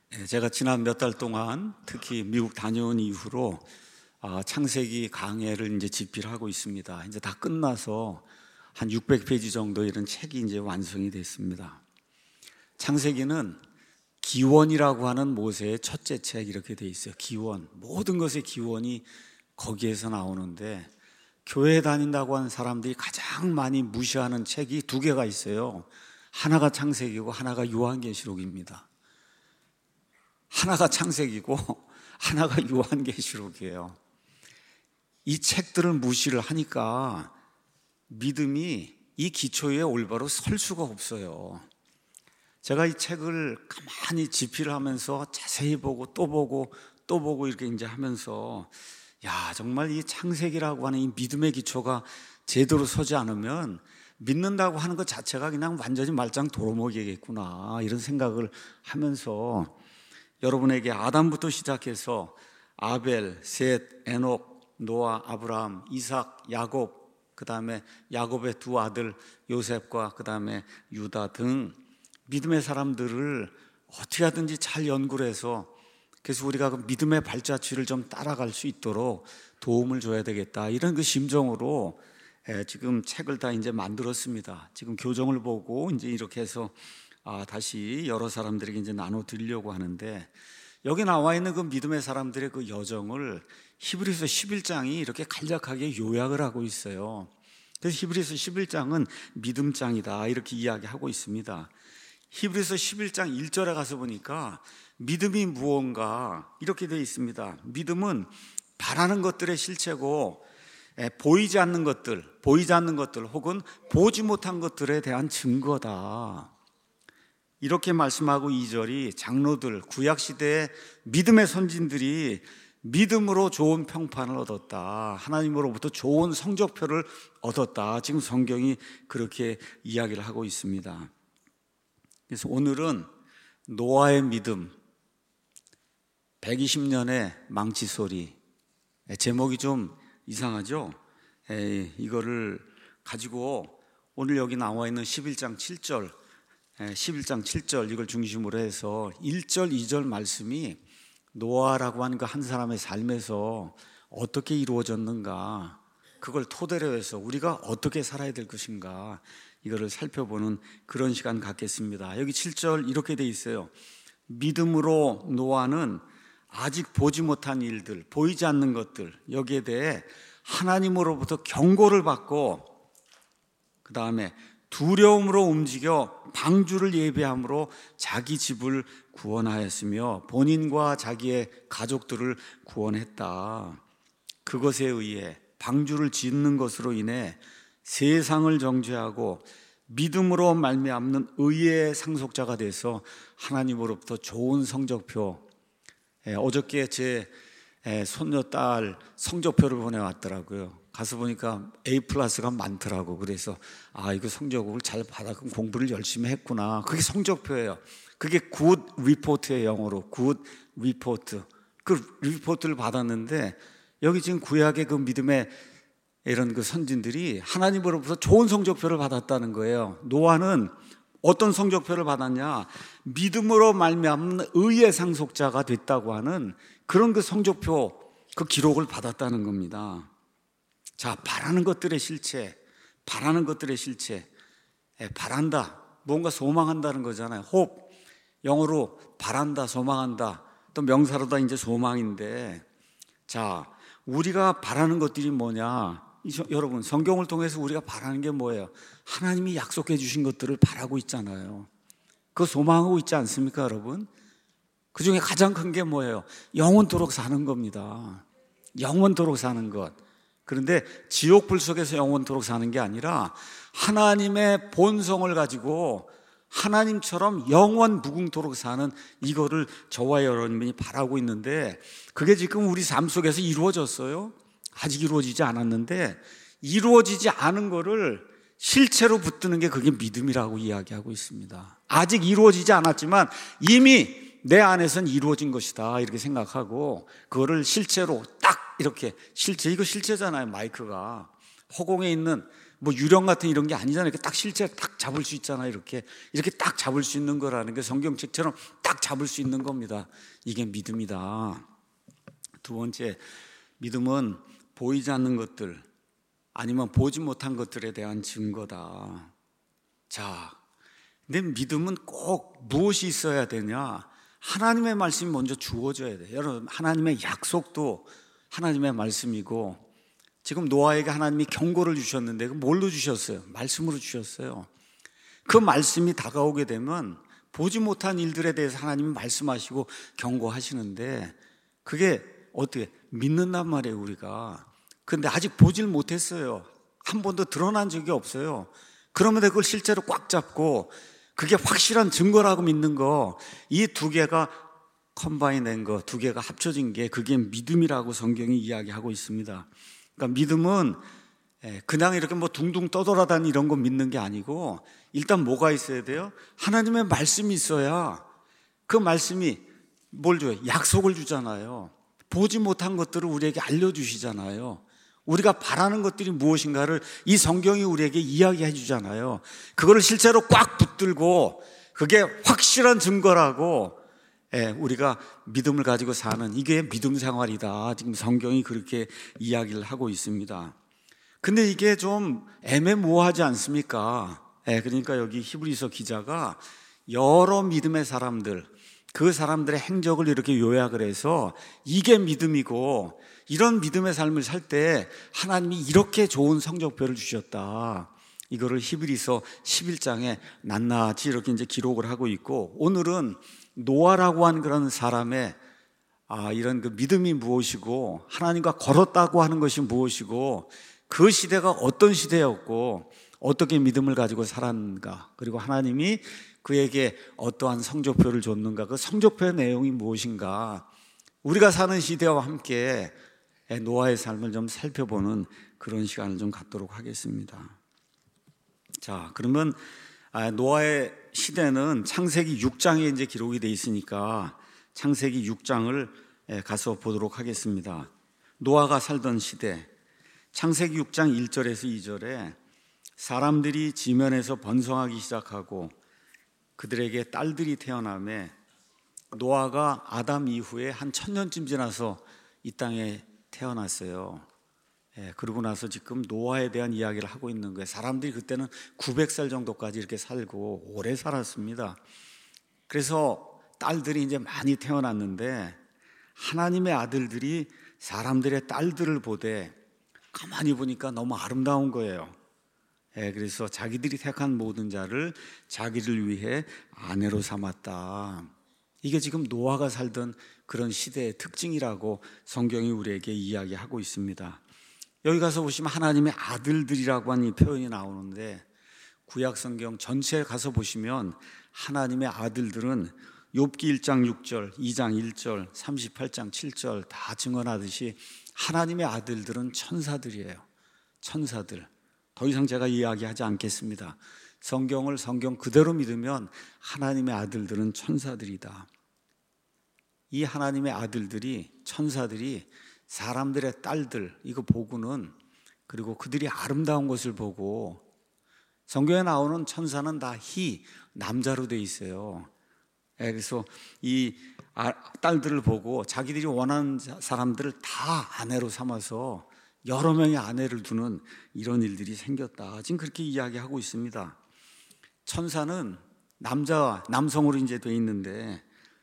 제가 지난 몇 달 동안 특히 미국 다녀온 이후로 창세기 강해를 이제 집필을 하고 있습니다. 이제 다 끝나서 한 600페이지 정도 이런 책이 이제 완성이 됐습니다. 창세기는 기원이라고 하는 모세의 첫째 책 이렇게 돼 있어요. 기원, 모든 것의 기원이 거기에서 나오는데 교회 다닌다고 하는 사람들이 가장 많이 무시하는 책이 두 개가 있어요. 하나가 창세기고 하나가 요한계시록입니다. 하나가 창세기고 하나가 요한계시록이에요. 이 책들을 무시를 하니까 믿음이 이 기초에 올바로 설 수가 없어요. 제가 이 책을 가만히 집필을 하면서 자세히 보고 또 보고 또 보고 이렇게 이제 하면서 정말 이 창세기라고 하는 이 믿음의 기초가 제대로 서지 않으면 믿는다고 하는 것 자체가 그냥 완전히 말짱 도루묵이겠구나 이런 생각을 하면서 여러분에게 아담부터 시작해서 아벨, 셋, 에녹, 노아, 아브라함, 이삭, 야곱, 그 다음에 야곱의 두 아들 요셉과 그 다음에 유다 등 믿음의 사람들을 어떻게 하든지 잘 연구를 해서 그래서 우리가 그 믿음의 발자취를 좀 따라갈 수 있도록 도움을 줘야 되겠다 이런 그 심정으로 지금 책을 다 이제 만들었습니다. 지금 교정을 보고 이제 이렇게 해서 다시 여러 사람들에게 이제 나눠 드리려고 하는데 여기 나와 있는 그 믿음의 사람들의 그 여정을 히브리서 11장이 이렇게 간략하게 요약을 하고 있어요. 그래서 히브리서 11장은 믿음장이다 이렇게 이야기하고 있습니다. 히브리서 11장 1절에 가서 보니까 믿음이 무언가 이렇게 되어 있습니다. 믿음은 바라는 것들의 실체고 보이지 않는 것들 혹은 보지 못한 것들에 대한 증거다. 이렇게 말씀하고 2절이 장로들, 구약시대의 믿음의 선진들이 믿음으로 좋은 평판을 얻었다. 하나님으로부터 좋은 성적표를 얻었다. 지금 성경이 그렇게 이야기를 하고 있습니다. 그래서 오늘은 노아의 믿음, 120년의 망치 소리. 제목이 좀 이상하죠? 이거를 가지고 오늘 여기 나와 있는 11장 7절 이걸 중심으로 해서 1절, 2절 말씀이 노아라고 하는 그 한 사람의 삶에서 어떻게 이루어졌는가, 그걸 토대로 해서 우리가 어떻게 살아야 될 것인가 이거를 살펴보는 그런 시간 갖겠습니다. 여기 7절 이렇게 돼 있어요. 믿음으로 노아는 아직 보지 못한 일들, 보이지 않는 것들, 여기에 대해 하나님으로부터 경고를 받고 그 다음에 두려움으로 움직여 방주를 예비함으로 자기 집을 구원하였으며 본인과 자기의 가족들을 구원했다. 그것에 의해 방주를 짓는 것으로 인해 세상을 정죄하고 믿음으로 말미암는 의의 상속자가 돼서 하나님으로부터 좋은 성적표, 어저께 제 손녀딸 성적표를 보내왔더라고요. 가서 보니까 A+가 많더라고. 그래서 이거 성적을 잘 받아 공부를 열심히 했구나. 그게 성적표예요. 그게 good report예요. 영어로 good report. 그 리포트를 받았는데 여기 지금 구약의 그 믿음의 이런 그 선진들이 하나님으로부터 좋은 성적표를 받았다는 거예요. 노아는 어떤 성적표를 받았냐? 믿음으로 말미암는 의의 상속자가 됐다고 하는 그런 그 성적표, 그 기록을 받았다는 겁니다. 자, 바라는 것들의 실체, 바란다, 뭔가 소망한다는 거잖아요. hope, 영어로 바란다, 소망한다, 또 명사로다 이제 소망인데, 자, 우리가 바라는 것들이 뭐냐? 여러분, 성경을 통해서 우리가 바라는 게 뭐예요? 하나님이 약속해 주신 것들을 바라고 있잖아요. 그거 소망하고 있지 않습니까, 여러분? 그 중에 가장 큰 게 뭐예요? 영원토록 사는 겁니다. 영원토록 사는 것. 그런데 지옥불 속에서 영원토록 사는 게 아니라 하나님의 본성을 가지고 하나님처럼 영원 무궁토록 사는 이거를 저와 여러분이 바라고 있는데 그게 지금 우리 삶 속에서 이루어졌어요? 아직 이루어지지 않았는데 이루어지지 않은 거를 실체로 붙드는 게 그게 믿음이라고 이야기하고 있습니다. 아직 이루어지지 않았지만 이미 내 안에서는 이루어진 것이다 이렇게 생각하고 그거를 실체로 딱 이렇게 이거 실체잖아요. 마이크가 허공에 있는 뭐 유령 같은 이런 게 아니잖아요. 이렇게 딱 실제 딱 잡을 수 있잖아요. 이렇게 딱 잡을 수 있는 거라는 게 성경책처럼 딱 잡을 수 있는 겁니다. 이게 믿음이다. 두 번째, 믿음은 보이지 않는 것들 아니면 보지 못한 것들에 대한 증거다. 자, 근데 믿음은 꼭 무엇이 있어야 되냐? 하나님의 말씀이 먼저 주어져야 돼요. 여러분, 하나님의 약속도 하나님의 말씀이고, 지금 노아에게 하나님이 경고를 주셨는데 그 뭘로 주셨어요? 말씀으로 주셨어요. 그 말씀이 다가오게 되면 보지 못한 일들에 대해서 하나님이 말씀하시고 경고하시는데, 그게 어떻게 믿는단 말이에요, 우리가. 근데 아직 보질 못했어요. 한 번도 드러난 적이 없어요. 그러면 그걸 실제로 꽉 잡고 그게 확실한 증거라고 믿는 거, 이 두 개가 컴바인된 거, 두 개가 합쳐진 게 그게 믿음이라고 성경이 이야기하고 있습니다. 그러니까 믿음은 그냥 이렇게 뭐 둥둥 떠돌아다니는 이런 거 믿는 게 아니고, 일단 뭐가 있어야 돼요? 하나님의 말씀이 있어야, 그 말씀이 뭘 줘요? 약속을 주잖아요. 보지 못한 것들을 우리에게 알려주시잖아요. 우리가 바라는 것들이 무엇인가를 이 성경이 우리에게 이야기해 주잖아요. 그거를 실제로 꽉 붙들고 그게 확실한 증거라고 우리가 믿음을 가지고 사는, 이게 믿음 생활이다. 지금 성경이 그렇게 이야기를 하고 있습니다. 근데 이게 좀 애매모호하지 않습니까? 그러니까 여기 히브리서 기자가 여러 믿음의 사람들, 그 사람들의 행적을 이렇게 요약을 해서 이게 믿음이고, 이런 믿음의 삶을 살 때 하나님이 이렇게 좋은 성적표를 주셨다. 이거를 히브리서 11장에 낱낱이 이렇게 이제 기록을 하고 있고, 오늘은 노아라고 하는 그런 사람의 이런 그 믿음이 무엇이고, 하나님과 걸었다고 하는 것이 무엇이고, 그 시대가 어떤 시대였고 어떻게 믿음을 가지고 살았는가, 그리고 하나님이 그에게 어떠한 성적표를 줬는가, 그 성적표의 내용이 무엇인가, 우리가 사는 시대와 함께 노아의 삶을 좀 살펴보는 그런 시간을 좀 갖도록 하겠습니다. 자, 그러면 노아의 시대는 창세기 6장에 이제 기록이 되어 있으니까 창세기 6장을 가서 보도록 하겠습니다. 노아가 살던 시대, 창세기 6장 1절에서 2절에 사람들이 지면에서 번성하기 시작하고 그들에게 딸들이 태어나매, 노아가 아담 이후에 한 1000년쯤 지나서 이 땅에 태어났어요. 그러고 나서 지금 노아에 대한 이야기를 하고 있는 거예요. 사람들이 그때는 900살 정도까지 이렇게 살고 오래 살았습니다. 그래서 딸들이 이제 많이 태어났는데, 하나님의 아들들이 사람들의 딸들을 보되 가만히 보니까 너무 아름다운 거예요. 그래서 자기들이 택한 모든 자를 자기를 위해 아내로 삼았다. 이게 지금 노아가 살던 그런 시대의 특징이라고 성경이 우리에게 이야기하고 있습니다. 여기 가서 보시면 하나님의 아들들이라고 하는 이 표현이 나오는데, 구약 성경 전체에 가서 보시면 하나님의 아들들은 욥기 1장 6절, 2장 1절, 38장 7절 다 증언하듯이 하나님의 아들들은 천사들이에요. 천사들. 더 이상 제가 이야기하지 않겠습니다. 성경을 성경 그대로 믿으면 하나님의 아들들은 천사들이다. 이 하나님의 아들들이, 천사들이 사람들의 딸들 이거 보고는, 그리고 그들이 아름다운 것을 보고, 성경에 나오는 천사는 다 남자로 돼 있어요. 그래서 이 딸들을 보고 자기들이 원하는 사람들을 다 아내로 삼아서 여러 명의 아내를 두는 이런 일들이 생겼다. 지금 그렇게 이야기하고 있습니다. 천사는 남성으로 이제 돼 있는데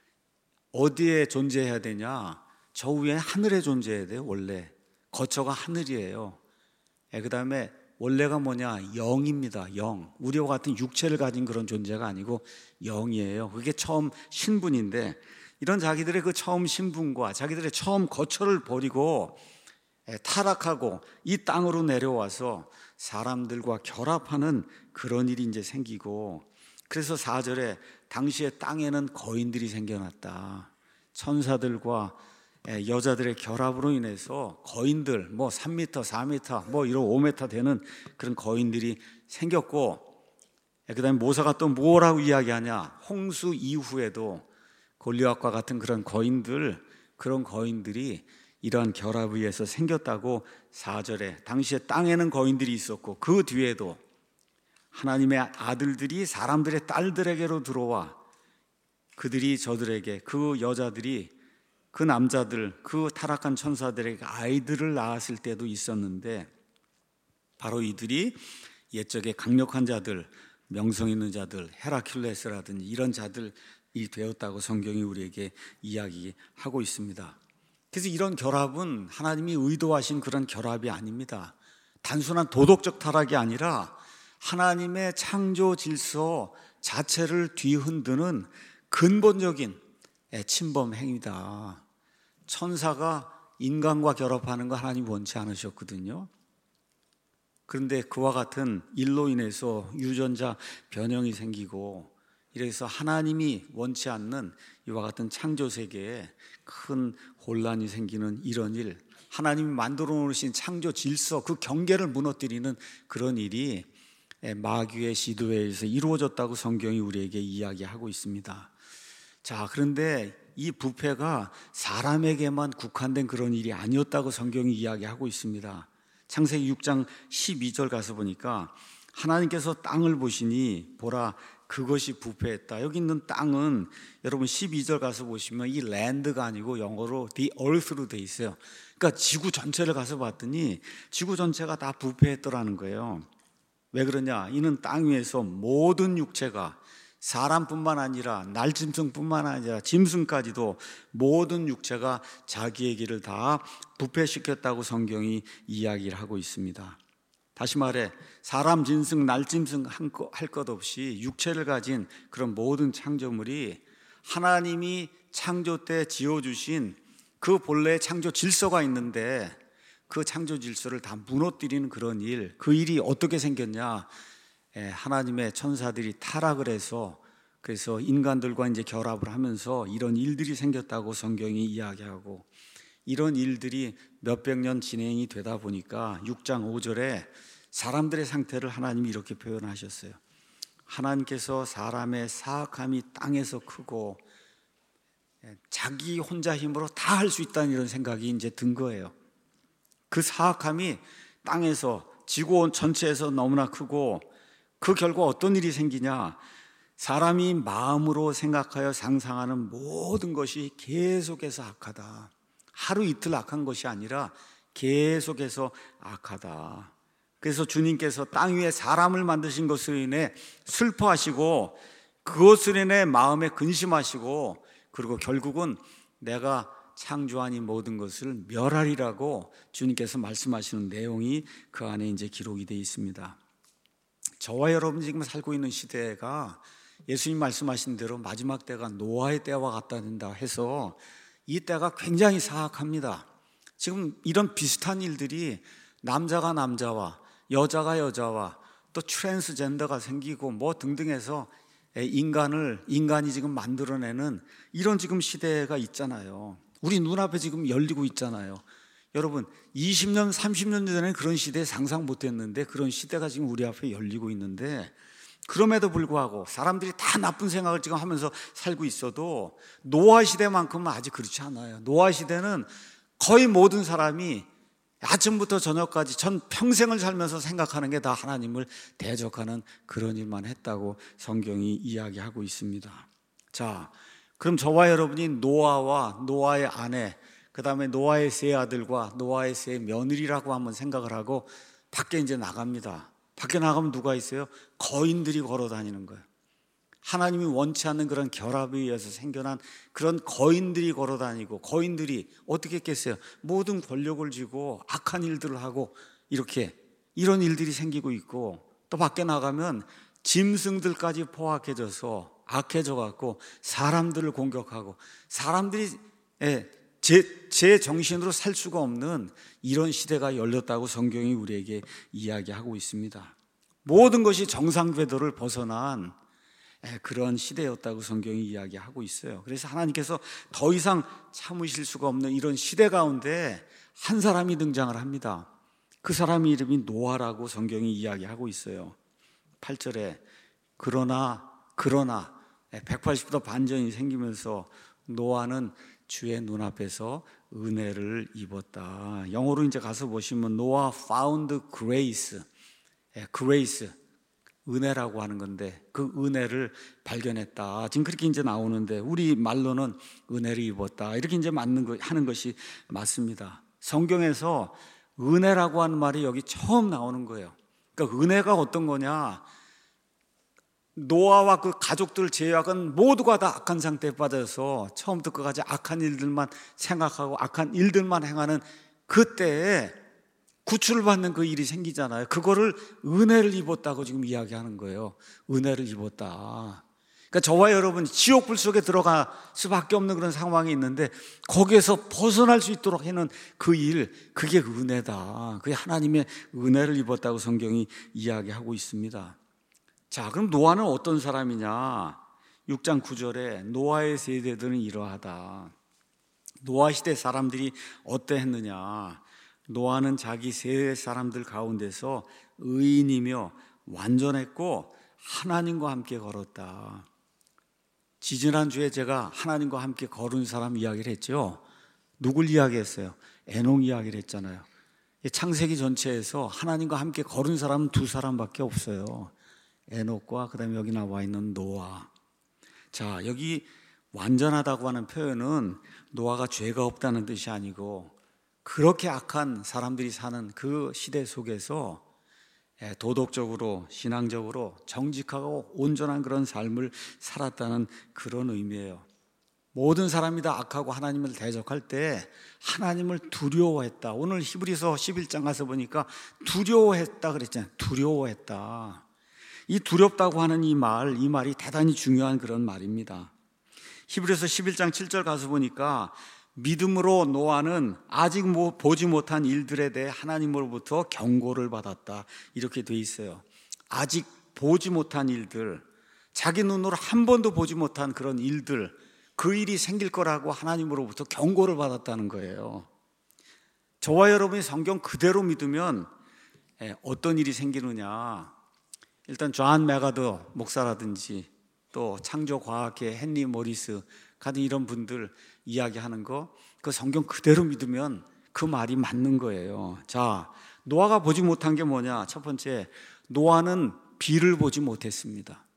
어디에 존재해야 되냐? 저 위에 하늘에 존재해야 돼요. 원래 거처가 하늘이에요. 그 다음에 원래가 뭐냐? 영입니다. 영. 우리와 같은 육체를 가진 그런 존재가 아니고 영이에요. 그게 처음 신분인데, 이런 자기들의 그 처음 신분과 자기들의 처음 거처를 버리고 타락하고 이 땅으로 내려와서 사람들과 결합하는 그런 일이 이제 생기고, 그래서 4절에 당시에 땅에는 거인들이 생겨났다. 천사들과 여자들의 결합으로 인해서 거인들, 뭐 3m, 4m, 뭐 이런 5m 되는 그런 거인들이 생겼고, 그 다음에 모세가 또 뭐라고 이야기하냐? 홍수 이후에도 골리앗과 같은 그런 거인들이 이러한 결합에 의해서 생겼다고 4절에 당시에 땅에는 거인들이 있었고 그 뒤에도 하나님의 아들들이 사람들의 딸들에게로 들어와 그들이 저들에게 그 여자들이 그 남자들 그 타락한 천사들에게 아이들을 낳았을 때도 있었는데 바로 이들이 옛적에 강력한 자들, 명성 있는 자들, 헤라큘레스라든지 이런 자들이 되었다고 성경이 우리에게 이야기하고 있습니다. 그래서 이런 결합은 하나님이 의도하신 그런 결합이 아닙니다. 단순한 도덕적 타락이 아니라 하나님의 창조 질서 자체를 뒤흔드는 근본적인 침범 행위다. 천사가 인간과 결합하는 거 하나님 원치 않으셨거든요. 그런데 그와 같은 일로 인해서 유전자 변형이 생기고 이래서 하나님이 원치 않는 이와 같은 창조 세계에 큰 혼란이 생기는 이런 일, 하나님이 만들어 놓으신 창조 질서 그 경계를 무너뜨리는 그런 일이 마귀의 시도에 의해서 이루어졌다고 성경이 우리에게 이야기하고 있습니다. 자, 그런데 이 부패가 사람에게만 국한된 그런 일이 아니었다고 성경이 이야기하고 있습니다. 창세기 6장 12절 가서 보니까 하나님께서 땅을 보시니 보라 그것이 부패했다. 여기 있는 땅은 여러분 12절 가서 보시면 이 land가 아니고 영어로 the earth로 돼 있어요. 그러니까 지구 전체를 가서 봤더니 지구 전체가 다 부패했더라는 거예요. 왜 그러냐? 이는 땅 위에서 모든 육체가 사람뿐만 아니라 날짐승뿐만 아니라 짐승까지도 모든 육체가 자기의 길을 다 부패시켰다고 성경이 이야기를 하고 있습니다. 다시 말해 사람, 짐승, 날짐승 할 것 없이 육체를 가진 그런 모든 창조물이 하나님이 창조 때 지어주신 그 본래의 창조 질서가 있는데 그 창조 질서를 다 무너뜨리는 그런 일, 그 일이 어떻게 생겼냐? 하나님의 천사들이 타락을 해서 그래서 인간들과 이제 결합을 하면서 이런 일들이 생겼다고 성경이 이야기하고 이런 일들이 몇백 년 진행이 되다 보니까 6장 5절에 사람들의 상태를 하나님이 이렇게 표현하셨어요. 하나님께서 사람의 사악함이 땅에서 크고 자기 혼자 힘으로 다 할 수 있다는 이런 생각이 이제 든 거예요. 그 사악함이 땅에서 지구 전체에서 너무나 크고 그 결과 어떤 일이 생기냐? 사람이 마음으로 생각하여 상상하는 모든 것이 계속해서 악하다. 하루 이틀 악한 것이 아니라 계속해서 악하다. 그래서 주님께서 땅 위에 사람을 만드신 것으로 인해 슬퍼하시고 그것으로 인해 마음에 근심하시고 그리고 결국은 내가 창조한 이 모든 것을 멸하리라고 주님께서 말씀하시는 내용이 그 안에 이제 기록이 되어 있습니다. 저와 여러분 지금 살고 있는 시대가 예수님 말씀하신 대로 마지막 때가 노아의 때와 같다 된다 해서 이 때가 굉장히 사악합니다. 지금 이런 비슷한 일들이 남자가 남자와 여자가 여자와 또 트랜스젠더가 생기고 뭐 등등해서 인간이 지금 만들어내는 이런 지금 시대가 있잖아요. 우리 눈앞에 지금 열리고 있잖아요. 여러분 20년 30년 전에 그런 시대에 상상 못했는데 그런 시대가 지금 우리 앞에 열리고 있는데 그럼에도 불구하고 사람들이 다 나쁜 생각을 지금 하면서 살고 있어도 노아 시대만큼은 아직 그렇지 않아요. 노아 시대는 거의 모든 사람이 아침부터 저녁까지 전 평생을 살면서 생각하는 게 다 하나님을 대적하는 그런 일만 했다고 성경이 이야기하고 있습니다. 자, 그럼 저와 여러분이 노아와 노아의 아내 그 다음에 노아의 세 아들과 노아의 세 며느리라고 한번 생각을 하고 밖에 이제 나갑니다. 밖에 나가면 누가 있어요? 거인들이 걸어 다니는 거예요. 하나님이 원치 않는 그런 결합에 의해서 생겨난 그런 거인들이 걸어 다니고 거인들이 어떻게 했겠어요? 모든 권력을 쥐고 악한 일들을 하고 이렇게 이런 일들이 생기고 있고 또 밖에 나가면 짐승들까지 포악해져서 악해져 갖고 사람들을 공격하고 사람들이 제 정신으로 살 수가 없는 이런 시대가 열렸다고 성경이 우리에게 이야기하고 있습니다. 모든 것이 정상 궤도를 벗어난 그런 시대였다고 성경이 이야기하고 있어요. 그래서 하나님께서 더 이상 참으실 수가 없는 이런 시대 가운데 한 사람이 등장을 합니다. 그 사람의 이름이 노아라고 성경이 이야기하고 있어요. 8절에 그러나 180도 반전이 생기면서 노아는 주의 눈앞에서 은혜를 입었다. 영어로 이제 가서 보시면 노아 found grace, grace 은혜라고 하는 건데 그 은혜를 발견했다. 지금 그렇게 이제 나오는데 우리 말로는 은혜를 입었다. 이렇게 이제 하는 것이 맞습니다. 성경에서 은혜라고 하는 말이 여기 처음 나오는 거예요. 그러니까 은혜가 어떤 거냐? 노아와 그 가족들 제약은 모두가 다 악한 상태에 빠져서 처음부터 끝까지 악한 일들만 생각하고 악한 일들만 행하는 그때에 구출을 받는 그 일이 생기잖아요. 그거를 은혜를 입었다고 지금 이야기하는 거예요. 은혜를 입었다. 그러니까 저와 여러분 지옥불 속에 들어갈 수밖에 없는 그런 상황이 있는데 거기에서 벗어날 수 있도록 하는 그 일, 그게 은혜다. 그게 하나님의 은혜를 입었다고 성경이 이야기하고 있습니다. 자, 그럼 노아는 어떤 사람이냐? 6장 9절에 노아의 세대들은 이러하다. 노아 시대 사람들이 어떠했느냐? 노아는 자기 세대 사람들 가운데서 의인이며 완전했고 하나님과 함께 걸었다. 지지난주에 제가 하나님과 함께 걸은 사람 이야기를 했죠. 누굴 이야기했어요? 에녹 이야기를 했잖아요. 창세기 전체에서 하나님과 함께 걸은 사람은 두 사람밖에 없어요. 에녹과 그다음에 여기 나와 있는 노아. 자, 여기 완전하다고 하는 표현은 노아가 죄가 없다는 뜻이 아니고 그렇게 악한 사람들이 사는 그 시대 속에서 도덕적으로 신앙적으로 정직하고 온전한 그런 삶을 살았다는 그런 의미예요. 모든 사람이 다 악하고 하나님을 대적할 때 하나님을 두려워했다. 오늘 히브리서 11장 가서 보니까 두려워했다 그랬잖아요. 두려워했다. 이 두렵다고 하는 이 말이 대단히 중요한 그런 말입니다. 히브리서 11장 7절 가서 보니까 믿음으로 노아는 아직 보지 못한 일들에 대해 하나님으로부터 경고를 받았다. 이렇게 돼 있어요. 아직 보지 못한 일들, 자기 눈으로 한 번도 보지 못한 그런 일들, 그 일이 생길 거라고 하나님으로부터 경고를 받았다는 거예요. 저와 여러분이 성경 그대로 믿으면 어떤 일이 생기느냐? 일단 존 맥아더 목사라든지 또 창조과학회 헨리 모리스 같은 이런 분들 이야기하는 거, 그 성경 그대로 믿으면 그 말이 맞는 거예요. 자, 노아가 보지 못한 게 뭐냐? 첫 번째, 노아는 비를 보지 못했습니다.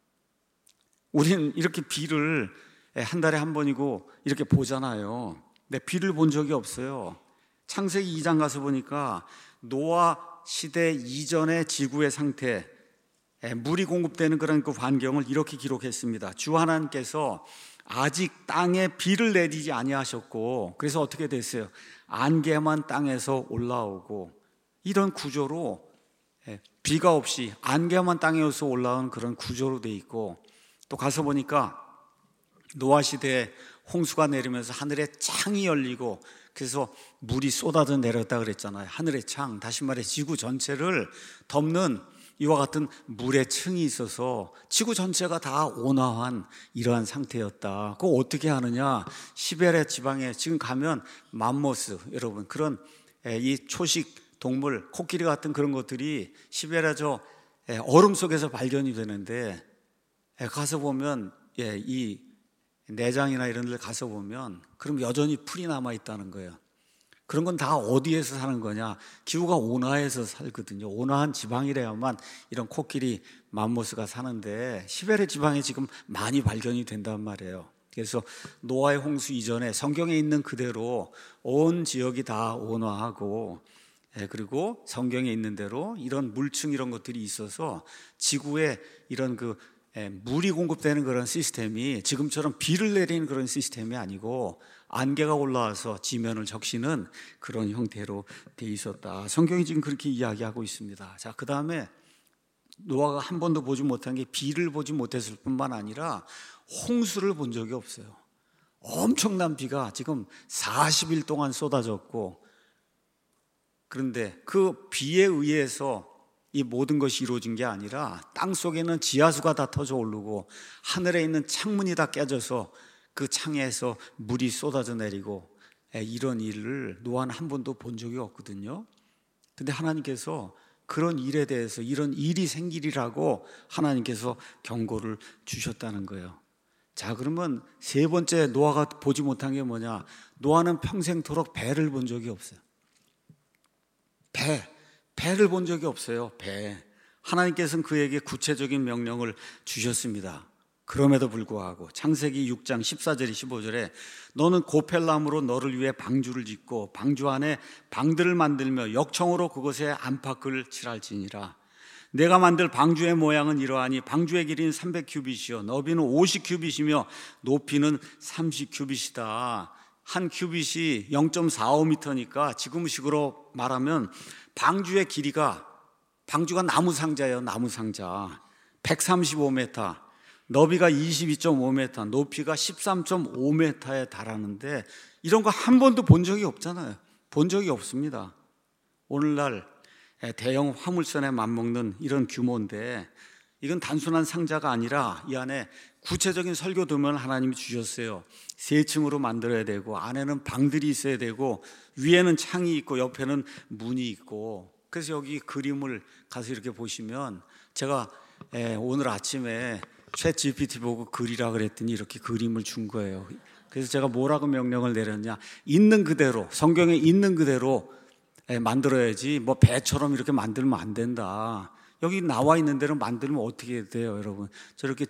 우리는 이렇게 비를 한 달에 한 번이고 이렇게 보잖아요. 근데 비를 본 적이 없어요. 창세기 2장 가서 보니까 노아 시대 이전의 지구의 상태, 물이 공급되는 그런 그 환경을 이렇게 기록했습니다. 주 하나님께서 아직 땅에 비를 내리지 아니하셨고 그래서 어떻게 됐어요? 안개만 땅에서 올라오고 이런 구조로 비가 없이 안개만 땅에서 올라오는 그런 구조로 돼 있고 또 가서 보니까 노아 시대에 홍수가 내리면서 하늘에 창이 열리고 그래서 물이 쏟아져 내렸다 그랬잖아요. 하늘의 창, 다시 말해 지구 전체를 덮는 이와 같은 물의 층이 있어서 지구 전체가 다 온화한 이러한 상태였다. 그거 어떻게 하느냐? 시베리아 지방에 지금 가면 맘모스, 여러분 그런 이 초식 동물, 코끼리 같은 그런 것들이 시베리아 저 얼음 속에서 발견이 되는데 가서 보면 이 내장이나 이런 데 가서 보면 그럼 여전히 풀이 남아 있다는 거예요. 그런 건 다 어디에서 사는 거냐? 기후가 온화해서 살거든요. 온화한 지방이래야만 이런 코끼리, 맘모스가 사는데 시베리아 지방에 지금 많이 발견이 된단 말이에요. 그래서 노아의 홍수 이전에 성경에 있는 그대로 온 지역이 다 온화하고 그리고 성경에 있는 대로 이런 물층 이런 것들이 있어서 지구에 이런 그 물이 공급되는 그런 시스템이 지금처럼 비를 내리는 그런 시스템이 아니고 안개가 올라와서 지면을 적시는 그런 형태로 돼 있었다. 성경이 지금 그렇게 이야기하고 있습니다. 자, 그 다음에 노아가 한 번도 보지 못한 게 비를 보지 못했을 뿐만 아니라 홍수를 본 적이 없어요. 엄청난 비가 지금 40일 동안 쏟아졌고 그런데 그 비에 의해서 이 모든 것이 이루어진 게 아니라 땅 속에는 지하수가 다 터져 오르고 하늘에 있는 창문이 다 깨져서 그 창에서 물이 쏟아져 내리고 이런 일을 노아는 한 번도 본 적이 없거든요. 근데 하나님께서 그런 일에 대해서 이런 일이 생기리라고 하나님께서 경고를 주셨다는 거예요. 자, 그러면 세 번째 노아가 보지 못한 게 뭐냐? 노아는 평생토록 배를 본 적이 없어요. 배를 본 적이 없어요. 배. 하나님께서는 그에게 구체적인 명령을 주셨습니다. 그럼에도 불구하고 창세기 6장 14절 15절에 너는 고펠나무로 너를 위해 방주를 짓고 방주 안에 방들을 만들며 역청으로 그것에 안팎을 칠할지니라. 내가 만들 방주의 모양은 이러하니 방주의 길이는 300규빗이요 너비는 50규빗이며 높이는 30규빗이다. 한 규빗이 0.45m니까 지금식으로 말하면 방주의 길이가, 방주가 나무 상자예요. 나무 상자 135m, 너비가 22.5m, 높이가 13.5m에 달하는데 이런 거 한 번도 본 적이 없잖아요. 본 적이 없습니다. 오늘날 대형 화물선에 맞먹는 이런 규모인데 이건 단순한 상자가 아니라 이 안에 구체적인 설교도면 하나님이 주셨어요. 세 층으로 만들어야 되고 안에는 방들이 있어야 되고 위에는 창이 있고 옆에는 문이 있고. 그래서 여기 그림을 가서 이렇게 보시면 제가 오늘 아침에 챗 GPT 보고 그리라 그랬더니 이렇게 그림을 준 거예요. 그래서 제가 뭐라고 명령을 내렸냐, 있는 그대로, 성경에 있는 그대로 만들어야지 뭐 배처럼 이렇게 만들면 안 된다. 여기 나와 있는 대로 만들면 어떻게 돼요, 여러분? 저렇게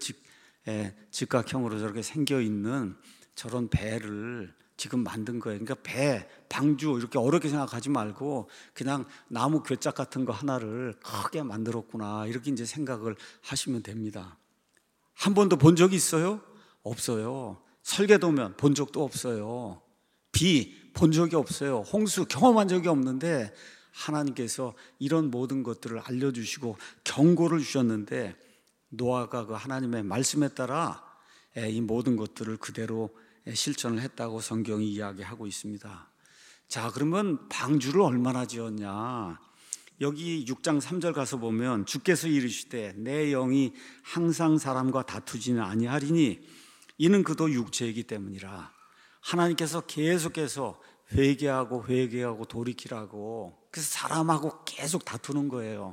직각형으로 저렇게 생겨 있는 저런 배를 지금 만든 거예요. 그러니까 배, 방주 이렇게 어렵게 생각하지 말고 그냥 나무 괴짝 같은 거 하나를 크게 만들었구나 이렇게 이제 생각을 하시면 됩니다. 한 번도 본 적이 있어요? 없어요. 설계도면 본 적도 없어요. 비 본 적이 없어요. 홍수 경험한 적이 없는데 하나님께서 이런 모든 것들을 알려주시고 경고를 주셨는데 노아가 그 하나님의 말씀에 따라 이 모든 것들을 그대로 실천을 했다고 성경이 이야기하고 있습니다. 자, 그러면 방주를 얼마나 지었냐? 여기 6장 3절 가서 보면 주께서 이르시되 내 영이 항상 사람과 다투지는 아니하리니 이는 그도 육체이기 때문이라. 하나님께서 계속해서 회개하고 돌이키라고, 그래서 사람하고 계속 다투는 거예요.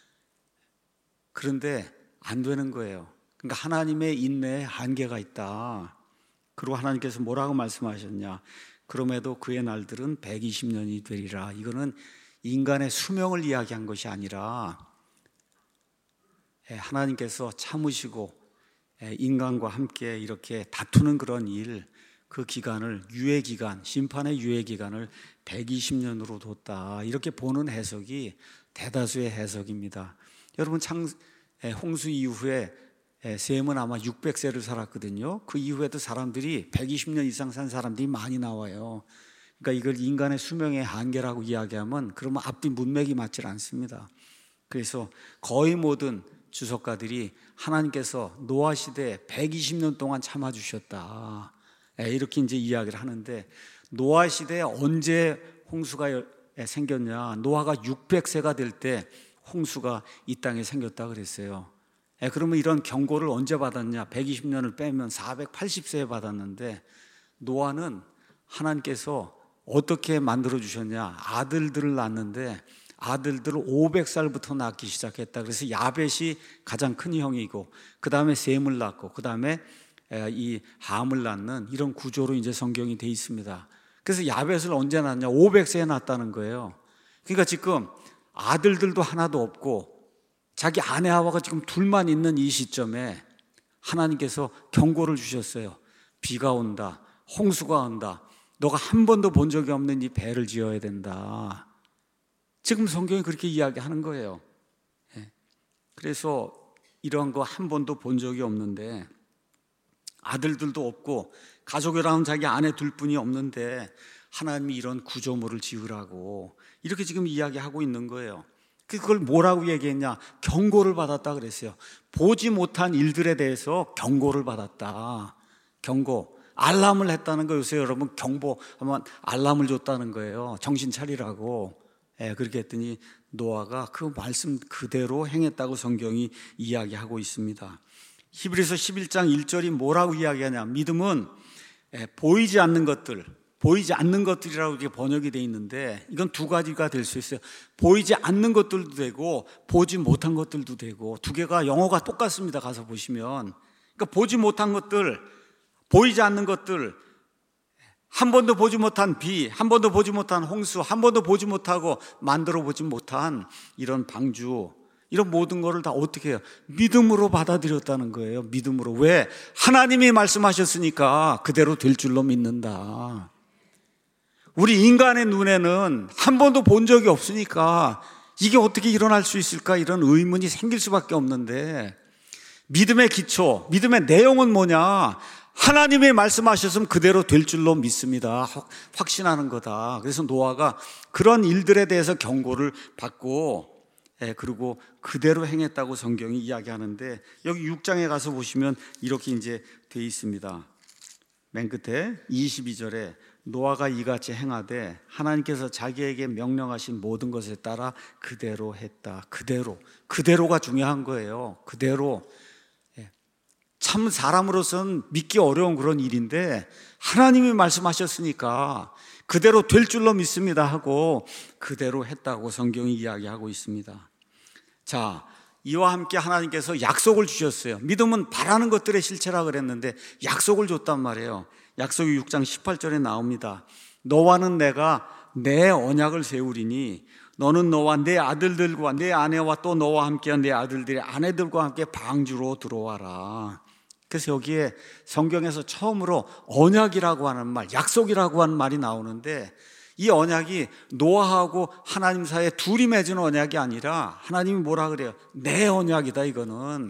그런데 안 되는 거예요. 그러니까 하나님의 인내에 한계가 있다. 그리고 하나님께서 뭐라고 말씀하셨냐? 그럼에도 그의 날들은 120년이 되리라. 이거는 인간의 수명을 이야기한 것이 아니라 하나님께서 참으시고 인간과 함께 이렇게 다투는 그런 일, 그 기간을 유예기간, 심판의 유예기간을 120년으로 뒀다. 이렇게 보는 해석이 대다수의 해석입니다. 여러분, 홍수 이후에 셈은 아마 600세를 살았거든요. 그 이후에도 사람들이 120년 이상 산 사람들이 많이 나와요. 그러니까 이걸 인간의 수명의 한계라고 이야기하면 그러면 앞뒤 문맥이 맞질 않습니다. 그래서 거의 모든 주석가들이 하나님께서 노아 시대에 120년 동안 참아주셨다. 이렇게 이제 이야기를 하는데 노아 시대에 언제 홍수가 생겼냐? 노아가 600세가 될 때 홍수가 이 땅에 생겼다 그랬어요. 그러면 이런 경고를 언제 받았냐? 120년을 빼면 480세에 받았는데 노아는 하나님께서 어떻게 만들어 주셨냐? 아들들을 낳았는데 아들들을 500살부터 낳기 시작했다. 그래서 야벳이 가장 큰 형이고 그 다음에 셈을 낳고 그 다음에 이 함을 낳는 이런 구조로 이제 성경이 돼 있습니다. 그래서 야벳을 언제 낳았냐? 500세에 낳았다는 거예요. 그러니까 지금 아들들도 하나도 없고 자기 아내 하와가 지금 둘만 있는 이 시점에 하나님께서 경고를 주셨어요. 비가 온다, 홍수가 온다. 너가 한 번도 본 적이 없는 이 배를 지어야 된다. 지금 성경이 그렇게 이야기하는 거예요. 그래서 이러한 거 한 번도 본 적이 없는데 아들들도 없고 가족이라면 자기 아내 둘뿐이 없는데 하나님이 이런 구조물을 지으라고 이렇게 지금 이야기하고 있는 거예요. 그걸 뭐라고 얘기했냐? 경고를 받았다 그랬어요. 보지 못한 일들에 대해서 경고를 받았다. 경고, 알람을 했다는 거. 요새 여러분 경보하면 알람을 줬다는 거예요. 정신 차리라고. 그렇게 했더니 노아가 그 말씀 그대로 행했다고 성경이 이야기하고 있습니다. 히브리서 11장 1절이 뭐라고 이야기하냐? 믿음은 보이지 않는 것들이라고 이렇게 번역이 되어 있는데 이건 두 가지가 될 수 있어요. 보이지 않는 것들도 되고 보지 못한 것들도 되고 두 개가 영어가 똑같습니다. 가서 보시면. 그러니까 보지 못한 것들, 보이지 않는 것들, 한 번도 보지 못한 비, 한 번도 보지 못한 홍수, 한 번도 보지 못하고 만들어 보지 못한 이런 방주, 이런 모든 것을 다 어떻게 해요? 믿음으로 받아들였다는 거예요. 믿음으로. 왜? 하나님이 말씀하셨으니까 그대로 될 줄로 믿는다. 우리 인간의 눈에는 한 번도 본 적이 없으니까 이게 어떻게 일어날 수 있을까? 이런 의문이 생길 수밖에 없는데, 믿음의 기초, 믿음의 내용은 뭐냐? 하나님이 말씀하셨으면 그대로 될 줄로 믿습니다. 확신하는 거다. 그래서 노아가 그런 일들에 대해서 경고를 받고, 그리고 그대로 행했다고 성경이 이야기하는데, 여기 6장에 가서 보시면 이렇게 이제 돼 있습니다. 맨 끝에 22절에 노아가 이같이 행하되 하나님께서 자기에게 명령하신 모든 것에 따라 그대로 했다. 그대로가 중요한 거예요. 그대로. 참 사람으로서는 믿기 어려운 그런 일인데 하나님이 말씀하셨으니까 그대로 될 줄로 믿습니다 하고 그대로 했다고 성경이 이야기하고 있습니다. 자, 이와 함께 하나님께서 약속을 주셨어요. 믿음은 바라는 것들의 실체라 그랬는데 약속을 줬단 말이에요. 약속이 6장 18절에 나옵니다. 너와는 내가 내 언약을 세우리니 너는 너와 내 아들들과 내 아내와 또 너와 함께한 내 아들들의 아내들과 함께 방주로 들어와라. 그래서 여기에 성경에서 처음으로 언약이라고 하는 말, 약속이라고 하는 말이 나오는데, 이 언약이 노아하고 하나님 사이에 둘이 맺은 언약이 아니라 하나님이 뭐라 그래요? 내 언약이다. 이거는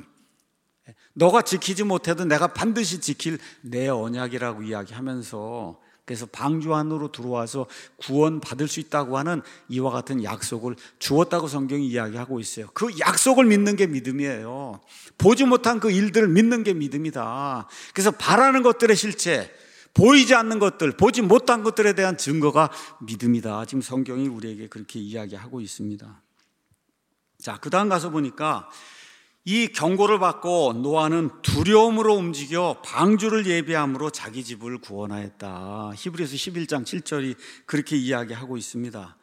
너가 지키지 못해도 내가 반드시 지킬 내 언약이라고 이야기하면서, 그래서 방주 안으로 들어와서 구원 받을 수 있다고 하는 이와 같은 약속을 주었다고 성경이 이야기하고 있어요. 그 약속을 믿는 게 믿음이에요. 보지 못한 그 일들을 믿는 게 믿음이다. 그래서 바라는 것들의 실체, 보이지 않는 것들, 보지 못한 것들에 대한 증거가 믿음이다. 지금 성경이 우리에게 그렇게 이야기하고 있습니다. 자, 그 다음 가서 보니까 이 경고를 받고 노아는 두려움으로 움직여 방주를 예비함으로 자기 집을 구원하였다. 히브리서 11장 7절이 그렇게 이야기하고 있습니다.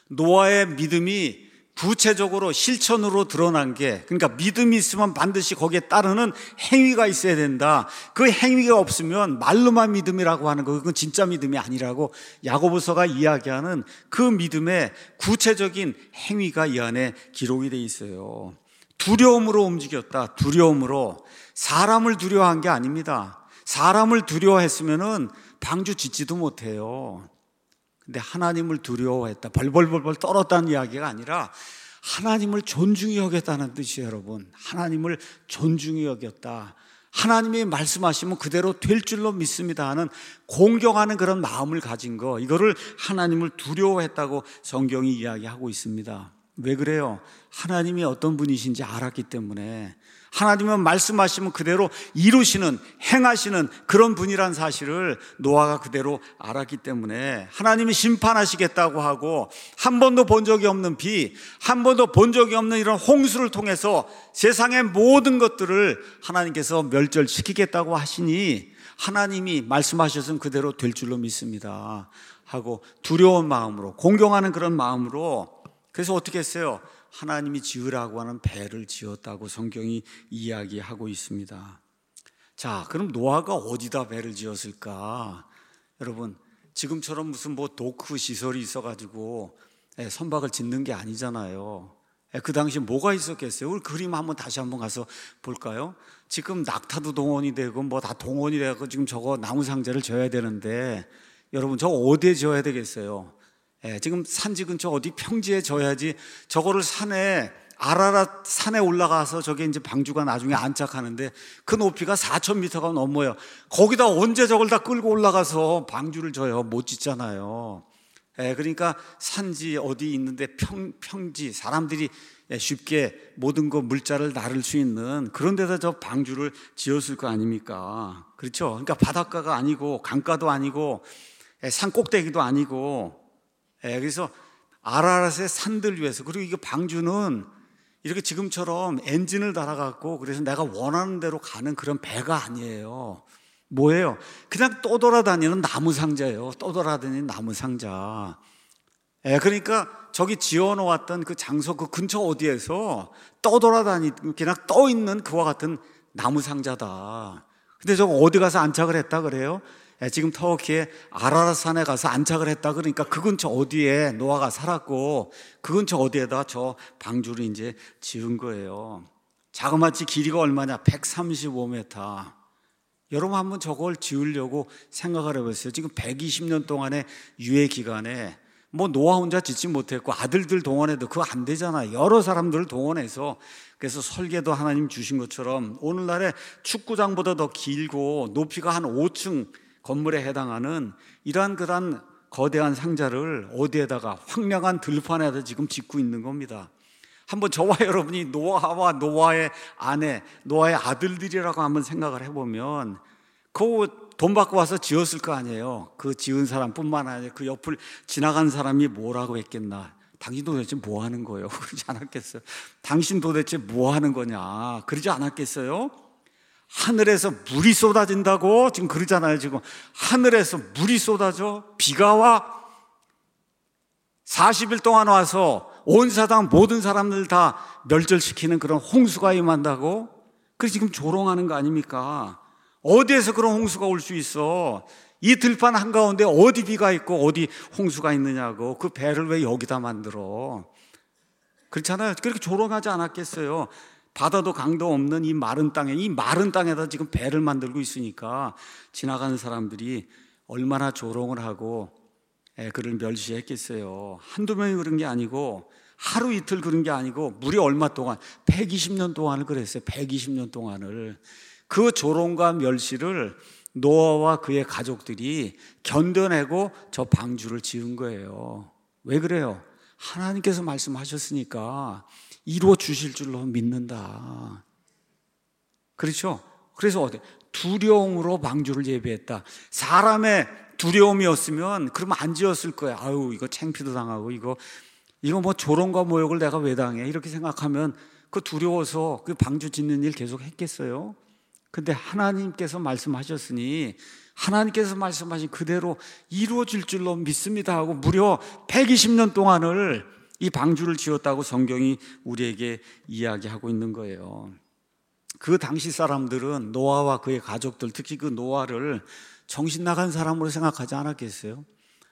노아의 믿음이 구체적으로 실천으로 드러난 게, 그러니까 믿음이 있으면 반드시 거기에 따르는 행위가 있어야 된다. 그 행위가 없으면 말로만 믿음이라고 하는 거, 그건 진짜 믿음이 아니라고 야고보서가 이야기하는 그 믿음의 구체적인 행위가 이 안에 기록이 돼 있어요. 두려움으로 움직였다. 두려움으로. 사람을 두려워한 게 아닙니다. 사람을 두려워했으면은 방주 짓지도 못해요. 근데 하나님을 두려워했다. 벌벌벌벌 떨었다는 이야기가 아니라 하나님을 존중히 여겼다는 뜻이에요, 여러분. 하나님을 존중히 여겼다. 하나님이 말씀하시면 그대로 될 줄로 믿습니다 하는 공경하는 그런 마음을 가진 거, 이거를 하나님을 두려워했다고 성경이 이야기하고 있습니다. 왜 그래요? 하나님이 어떤 분이신지 알았기 때문에. 하나님은 말씀하시면 그대로 이루시는, 행하시는 그런 분이란 사실을 노아가 그대로 알았기 때문에 하나님이 심판하시겠다고 하고, 한 번도 본 적이 없는 비, 한 번도 본 적이 없는 이런 홍수를 통해서 세상의 모든 것들을 하나님께서 멸절시키겠다고 하시니 하나님이 말씀하셨으면 그대로 될 줄로 믿습니다 하고 두려운 마음으로, 공경하는 그런 마음으로, 그래서 어떻게 했어요? 하나님이 지으라고 하는 배를 지었다고 성경이 이야기하고 있습니다. 자, 그럼 노아가 어디다 배를 지었을까? 여러분, 지금처럼 무슨 도크 시설이 있어가지고 선박을 짓는 게 아니잖아요. 그 당시 뭐가 있었겠어요? 우리 그림 한번 다시 한번 가서 볼까요? 지금 낙타도 동원이 되고 다 동원이 되고 지금 저거 나무 상자를 져야 되는데, 여러분 저거 어디에 져야 되겠어요? 지금 산지 근처 어디 평지에 져야지. 저거를 산에, 아라랏 산에 올라가서 저게 이제 방주가 나중에 안착하는데 그 높이가 4,000m가 넘어요. 거기다 언제 저걸 다 끌고 올라가서 방주를 져요? 못 짓잖아요. 그러니까 산지 어디 있는데 평지, 사람들이 쉽게 모든 거 물자를 나를 수 있는 그런 데다 저 방주를 지었을 거 아닙니까? 그렇죠? 그러니까 바닷가가 아니고 강가도 아니고 산 꼭대기도 아니고, 그래서 아라랏의 산들 위에서, 그리고 이게 방주는 이렇게 지금처럼 엔진을 달아갖고 그래서 내가 원하는 대로 가는 그런 배가 아니에요. 뭐예요? 그냥 떠돌아다니는 나무 상자예요. 떠돌아다니는 나무 상자. 그러니까 저기 지어놓았던 그 장소 그 근처 어디에서 떠돌아다니는, 그냥 떠있는 그와 같은 나무 상자다. 근데 저거 어디 가서 안착을 했다 그래요? 지금 터키의 아라랏산에 가서 안착을 했다 그러니까 그 근처 어디에 노아가 살았고 그 근처 어디에다 저 방주를 이제 지은 거예요. 자그마치 길이가 얼마냐? 135m. 여러분 한번 저걸 지으려고 생각을 해보세요. 지금 120년 동안의 유예 기간에 뭐 노아 혼자 짓지 못했고 아들들 동원해도 그거 안 되잖아요. 여러 사람들을 동원해서, 그래서 설계도 하나님 주신 것처럼 오늘날의 축구장보다 더 길고 높이가 한 5층 건물에 해당하는 이러한 그런 거대한 상자를 어디에다가 황량한 들판에다 지금 짓고 있는 겁니다. 한번 저와 여러분이 노아와 노아의 아내, 노아의 아들들이라고 한번 생각을 해보면 그 돈 받고 와서 지었을 거 아니에요. 그 지은 사람뿐만 아니라 그 옆을 지나간 사람이 뭐라고 했겠나? 당신 도대체 뭐 하는 거예요? 그러지 않았겠어요? 당신 도대체 뭐 하는 거냐? 그러지 않았겠어요? 하늘에서 물이 쏟아진다고 지금 그러잖아요. 지금 하늘에서 물이 쏟아져, 비가 와, 40일 동안 와서 온 사당 모든 사람들 다 멸절시키는 그런 홍수가 임한다고? 그래서 지금 조롱하는 거 아닙니까? 어디에서 그런 홍수가 올 수 있어? 이 들판 한가운데 어디 비가 있고 어디 홍수가 있느냐고. 그 배를 왜 여기다 만들어? 그렇잖아요. 그렇게 조롱하지 않았겠어요? 바다도 강도 없는 이 마른 땅에다 지금 배를 만들고 있으니까 지나가는 사람들이 얼마나 조롱을 하고 그를 멸시했겠어요. 한두 명이 그런 게 아니고 하루 이틀 그런 게 아니고 무려 얼마 동안 120년 동안을 그랬어요. 120년 동안을. 그 조롱과 멸시를 노아와 그의 가족들이 견뎌내고 저 방주를 지은 거예요. 왜 그래요? 하나님께서 말씀하셨으니까 이루어 주실 줄로 믿는다. 그렇죠? 그래서 어때? 두려움으로 방주를 예비했다. 사람의 두려움이었으면 그러면 안 지었을 거야. 아유, 이거 창피도 당하고 이거 뭐 조롱과 모욕을 내가 왜 당해? 이렇게 생각하면 그 두려워서 그 방주 짓는 일 계속 했겠어요? 근데 하나님께서 말씀하셨으니 하나님께서 말씀하신 그대로 이루어질 줄로 믿습니다 하고 무려 120년 동안을 이 방주를 지었다고 성경이 우리에게 이야기하고 있는 거예요. 그 당시 사람들은 노아와 그의 가족들, 특히 그 노아를 정신 나간 사람으로 생각하지 않았겠어요?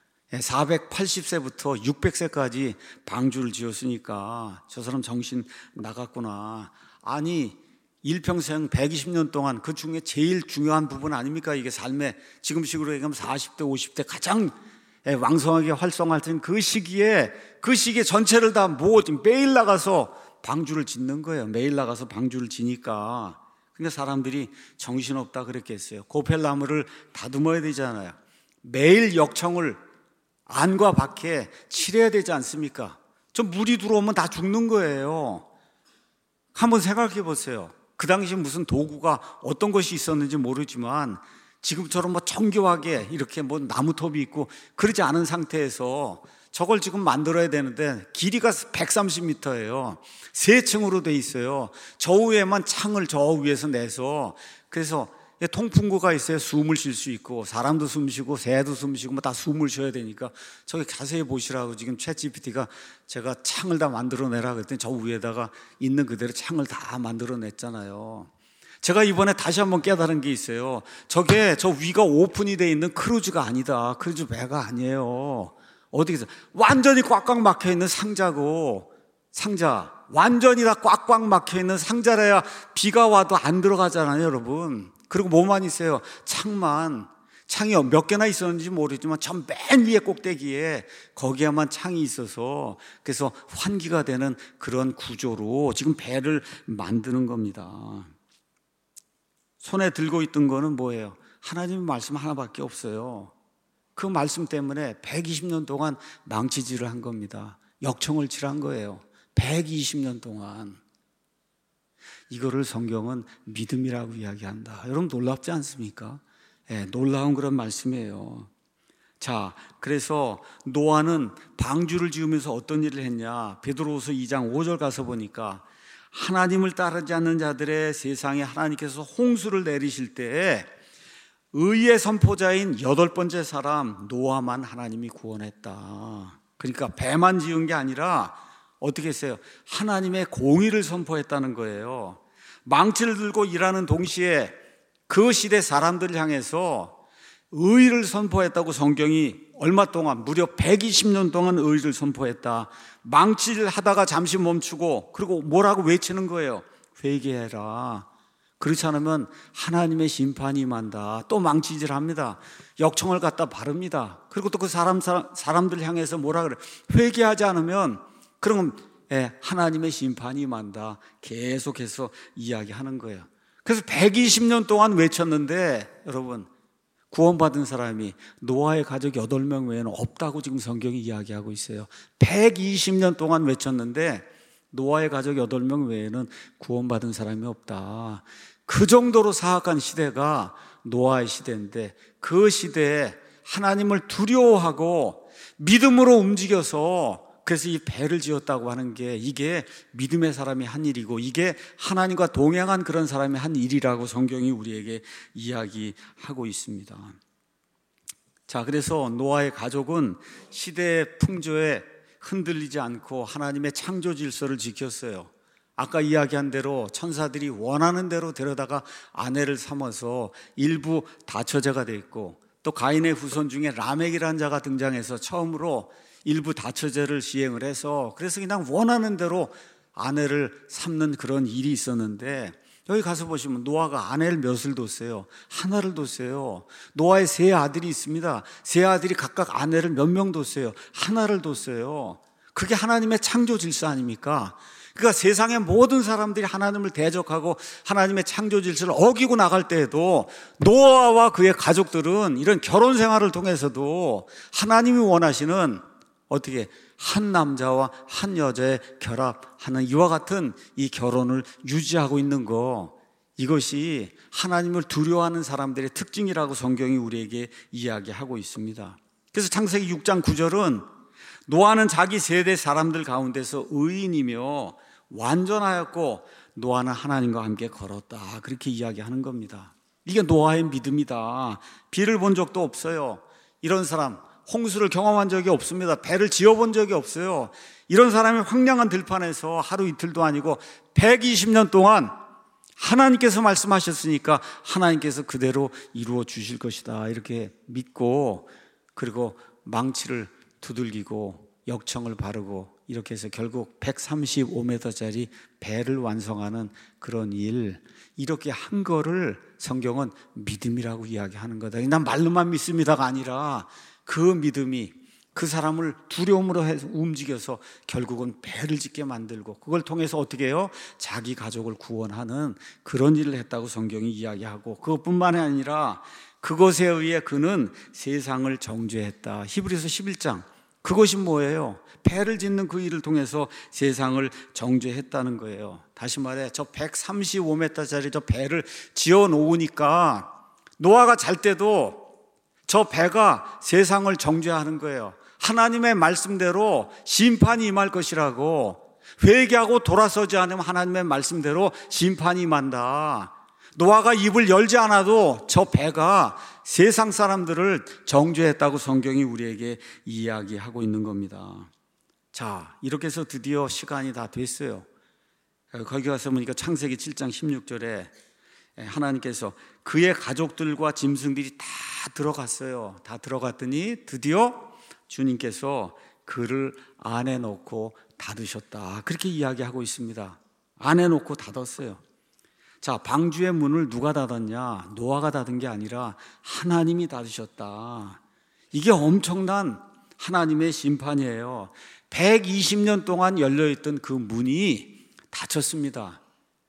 480세부터 600세까지 방주를 지었으니까 저 사람 정신 나갔구나. 아니, 일평생 120년 동안 그 중에 제일 중요한 부분 아닙니까? 이게 삶의 지금식으로 얘기하면 40대, 50대 가장 왕성하게 활성화할 때 그 시기에 전체를 다 매일 나가서 방주를 짓는 거예요. 매일 나가서 방주를 지니까. 그러니까 사람들이 정신없다 그랬겠어요. 고펠나무를 다듬어야 되잖아요. 매일 역청을 안과 밖에 칠해야 되지 않습니까? 저 물이 들어오면 다 죽는 거예요. 한번 생각해 보세요. 그 당시 무슨 도구가 어떤 것이 있었는지 모르지만 지금처럼 뭐 정교하게 이렇게 뭐 나무톱이 있고 그러지 않은 상태에서 저걸 지금 만들어야 되는데 길이가 130m예요. 3층으로 돼 있어요. 저 위에만 창을 저 위에서 내서, 그래서 통풍구가 있어요. 숨을 쉴 수 있고 사람도 숨 쉬고 새도 숨 쉬고 뭐 다 숨을 쉬어야 되니까 저기 자세히 보시라고 지금 챗GPT가 제가 창을 다 만들어내라 그랬더니 저 위에다가 있는 그대로 창을 다 만들어냈잖아요. 제가 이번에 다시 한번 깨달은 게 있어요. 저게 저 위가 오픈이 돼 있는 크루즈가 아니다. 크루즈 배가 아니에요. 어디서 완전히 꽉꽉 막혀 있는 상자 완전히 다 꽉꽉 막혀 있는 상자라야 비가 와도 안 들어가잖아요, 여러분. 그리고 뭐만 있어요? 창이 몇 개나 있었는지 모르지만 저 맨 위에 꼭대기에 거기에만 창이 있어서 그래서 환기가 되는 그런 구조로 지금 배를 만드는 겁니다. 손에 들고 있던 거는 뭐예요? 하나님의 말씀 하나밖에 없어요. 그 말씀 때문에 120년 동안 망치질을 한 겁니다. 역청을 칠한 거예요. 120년 동안. 이거를 성경은 믿음이라고 이야기한다. 여러분 놀랍지 않습니까? 놀라운 그런 말씀이에요. 자, 그래서 노아는 방주를 지으면서 어떤 일을 했냐? 베드로후서 2장 5절 가서 보니까 하나님을 따르지 않는 자들의 세상에 하나님께서 홍수를 내리실 때에 의의 선포자인 8번째 사람 노아만 하나님이 구원했다. 그러니까 배만 지은 게 아니라 어떻게 했어요? 하나님의 공의를 선포했다는 거예요. 망치를 들고 일하는 동시에 그 시대 사람들을 향해서 의의를 선포했다고 성경이 얼마 동안 무려 120년 동안 의의를 선포했다. 망치질 하다가 잠시 멈추고 그리고 뭐라고 외치는 거예요? 회개해라. 그렇지 않으면 하나님의 심판이 임한다. 또 망치질합니다. 역청을 갖다 바릅니다. 그리고 또 그 사람들 향해서 뭐라 그래? 회개하지 않으면 그러면 하나님의 심판이 임한다. 계속해서 이야기하는 거예요. 그래서 120년 동안 외쳤는데 여러분, 구원받은 사람이 노아의 가족 8명 외에는 없다고 지금 성경이 이야기하고 있어요. 120년 동안 외쳤는데 노아의 가족 8명 외에는 구원받은 사람이 없다. 그 정도로 사악한 시대가 노아의 시대인데, 그 시대에 하나님을 두려워하고 믿음으로 움직여서 그래서 이 배를 지었다고 하는 게, 이게 믿음의 사람이 한 일이고 이게 하나님과 동행한 그런 사람이 한 일이라고 성경이 우리에게 이야기하고 있습니다. 자, 그래서 노아의 가족은 시대의 풍조에 흔들리지 않고 하나님의 창조 질서를 지켰어요. 아까 이야기한 대로 천사들이 원하는 대로 데려다가 아내를 삼아서 일부 다처제가 돼 있고, 또 가인의 후손 중에 라멕이라는 자가 등장해서 처음으로 일부 다처제를 시행을 해서 그래서 그냥 원하는 대로 아내를 삼는 그런 일이 있었는데, 여기 가서 보시면 노아가 아내를 몇을 뒀어요? 하나를 뒀어요. 노아의 3아들이 있습니다. 3아들이 각각 아내를 몇 명 뒀어요? 하나를 뒀어요. 그게 하나님의 창조 질서 아닙니까? 그러니까 세상의 모든 사람들이 하나님을 대적하고 하나님의 창조 질서를 어기고 나갈 때에도 노아와 그의 가족들은 이런 결혼 생활을 통해서도 하나님이 원하시는 어떻게 한 남자와 한 여자의 결합하는 이와 같은 이 결혼을 유지하고 있는 거, 이것이 하나님을 두려워하는 사람들의 특징이라고 성경이 우리에게 이야기하고 있습니다. 그래서 창세기 6장 9절은 노아는 자기 세대 사람들 가운데서 의인이며 완전하였고 노아는 하나님과 함께 걸었다, 그렇게 이야기하는 겁니다. 이게 노아의 믿음이다. 비를 본 적도 없어요. 이런 사람 홍수를 경험한 적이 없습니다. 배를 지어본 적이 없어요. 이런 사람이 황량한 들판에서 하루 이틀도 아니고 120년 동안 하나님께서 말씀하셨으니까 하나님께서 그대로 이루어 주실 것이다, 이렇게 믿고, 그리고 망치를 두들기고 역청을 바르고 이렇게 해서 결국 135m짜리 배를 완성하는 그런 일, 이렇게 한 거를 성경은 믿음이라고 이야기하는 거다. 난 말로만 믿습니다가 아니라 그 믿음이 그 사람을 두려움으로 해서 움직여서 결국은 배를 짓게 만들고, 그걸 통해서 어떻게 해요? 자기 가족을 구원하는 그런 일을 했다고 성경이 이야기하고, 그것뿐만이 아니라 그것에 의해 그는 세상을 정죄했다. 히브리서 11장. 그것이 뭐예요? 배를 짓는 그 일을 통해서 세상을 정죄했다는 거예요. 다시 말해, 저 135m짜리 저 배를 지어 놓으니까 노아가 잘 때도 저 배가 세상을 정죄하는 거예요. 하나님의 말씀대로 심판이 임할 것이라고, 회개하고 돌아서지 않으면 하나님의 말씀대로 심판이 임한다. 노아가 입을 열지 않아도 저 배가 세상 사람들을 정죄했다고 성경이 우리에게 이야기하고 있는 겁니다. 자, 이렇게 해서 드디어 시간이 다 됐어요. 거기 가서 보니까 창세기 7장 16절에 하나님께서 그의 가족들과 짐승들이 다 들어갔어요. 다 들어갔더니 드디어 주님께서 그를 안에 넣고 닫으셨다, 그렇게 이야기하고 있습니다. 안에 넣고 닫았어요. 자, 방주의 문을 누가 닫았냐? 노아가 닫은 게 아니라 하나님이 닫으셨다. 이게 엄청난 하나님의 심판이에요. 120년 동안 열려있던 그 문이 닫혔습니다.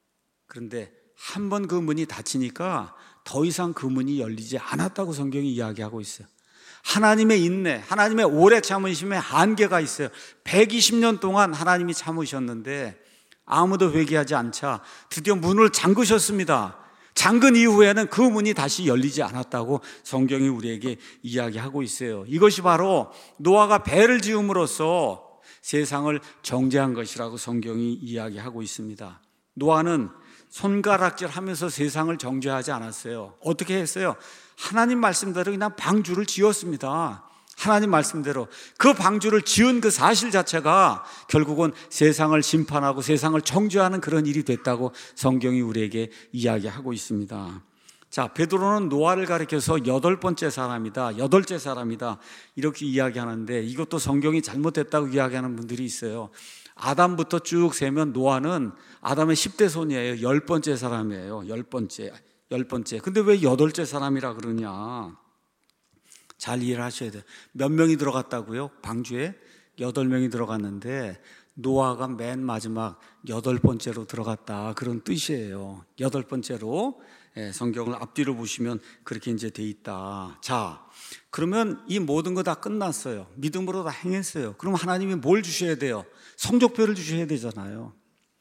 그런데 한 번 그 문이 닫히니까 더 이상 그 문이 열리지 않았다고 성경이 이야기하고 있어요. 하나님의 인내, 하나님의 오래 참으심에 한계가 있어요. 120년 동안 하나님이 참으셨는데 아무도 회개하지 않자 드디어 문을 잠그셨습니다. 잠근 이후에는 그 문이 다시 열리지 않았다고 성경이 우리에게 이야기하고 있어요. 이것이 바로 노아가 배를 지음으로써 세상을 정죄한 것이라고 성경이 이야기하고 있습니다. 노아는 손가락질 하면서 세상을 정죄하지 않았어요. 어떻게 했어요? 하나님 말씀대로 그냥 방주를 지었습니다. 하나님 말씀대로 그 방주를 지은 그 사실 자체가 결국은 세상을 심판하고 세상을 정죄하는 그런 일이 됐다고 성경이 우리에게 이야기하고 있습니다. 자, 베드로는 노아를 가리켜서 여덟 번째 사람이다, 여덟째 사람이다 이렇게 이야기하는데, 이것도 성경이 잘못됐다고 이야기하는 분들이 있어요. 아담부터 쭉 세면 노아는 아담의 10대 손이에요. 열 번째 사람이에요. 열 번째. 근데 왜 여덟째 사람이라 그러냐? 잘 이해를 하셔야 돼요. 몇 명이 들어갔다고요? 방주에 8명이 들어갔는데 노아가 맨 마지막 여덟 번째로 들어갔다, 그런 뜻이에요. 여덟 번째로. 성경을 앞뒤로 보시면 그렇게 이제 돼 있다. 자, 그러면 이 모든 거 다 끝났어요. 믿음으로 다 행했어요. 그럼 하나님이 뭘 주셔야 돼요? 성적표를 주셔야 되잖아요.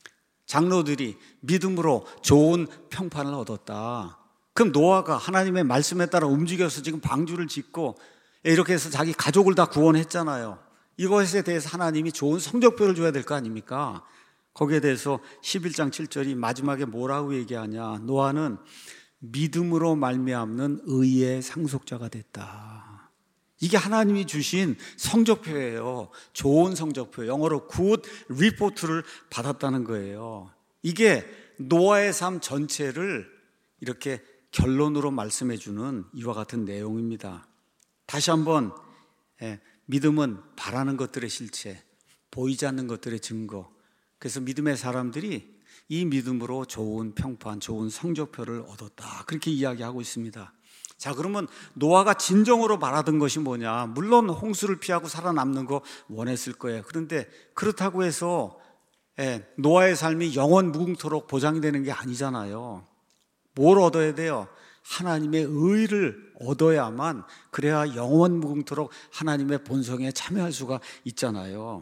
장로들이 믿음으로 좋은 평판을 얻었다. 그럼 노아가 하나님의 말씀에 따라 움직여서 지금 방주를 짓고 이렇게 해서 자기 가족을 다 구원했잖아요. 이것에 대해서 하나님이 좋은 성적표를 줘야 될 거 아닙니까? 거기에 대해서 11장 7절이 마지막에 뭐라고 얘기하냐? 노아는 믿음으로 말미암는 의의 상속자가 됐다. 이게 하나님이 주신 성적표예요. 좋은 성적표, 영어로 good report를 받았다는 거예요. 이게 노아의 삶 전체를 이렇게 결론으로 말씀해 주는 이와 같은 내용입니다. 다시 한번, 믿음은 바라는 것들의 실체, 보이지 않는 것들의 증거. 그래서 믿음의 사람들이 이 믿음으로 좋은 평판, 좋은 성적표를 얻었다, 그렇게 이야기하고 있습니다. 자, 그러면 노아가 진정으로 바라던 것이 뭐냐? 물론 홍수를 피하고 살아남는 거 원했을 거예요. 그런데 그렇다고 해서 노아의 삶이 영원 무궁토록 보장이 되는 게 아니잖아요. 뭘 얻어야 돼요? 하나님의 의를 얻어야만, 그래야 영원 무궁토록 하나님의 본성에 참여할 수가 있잖아요.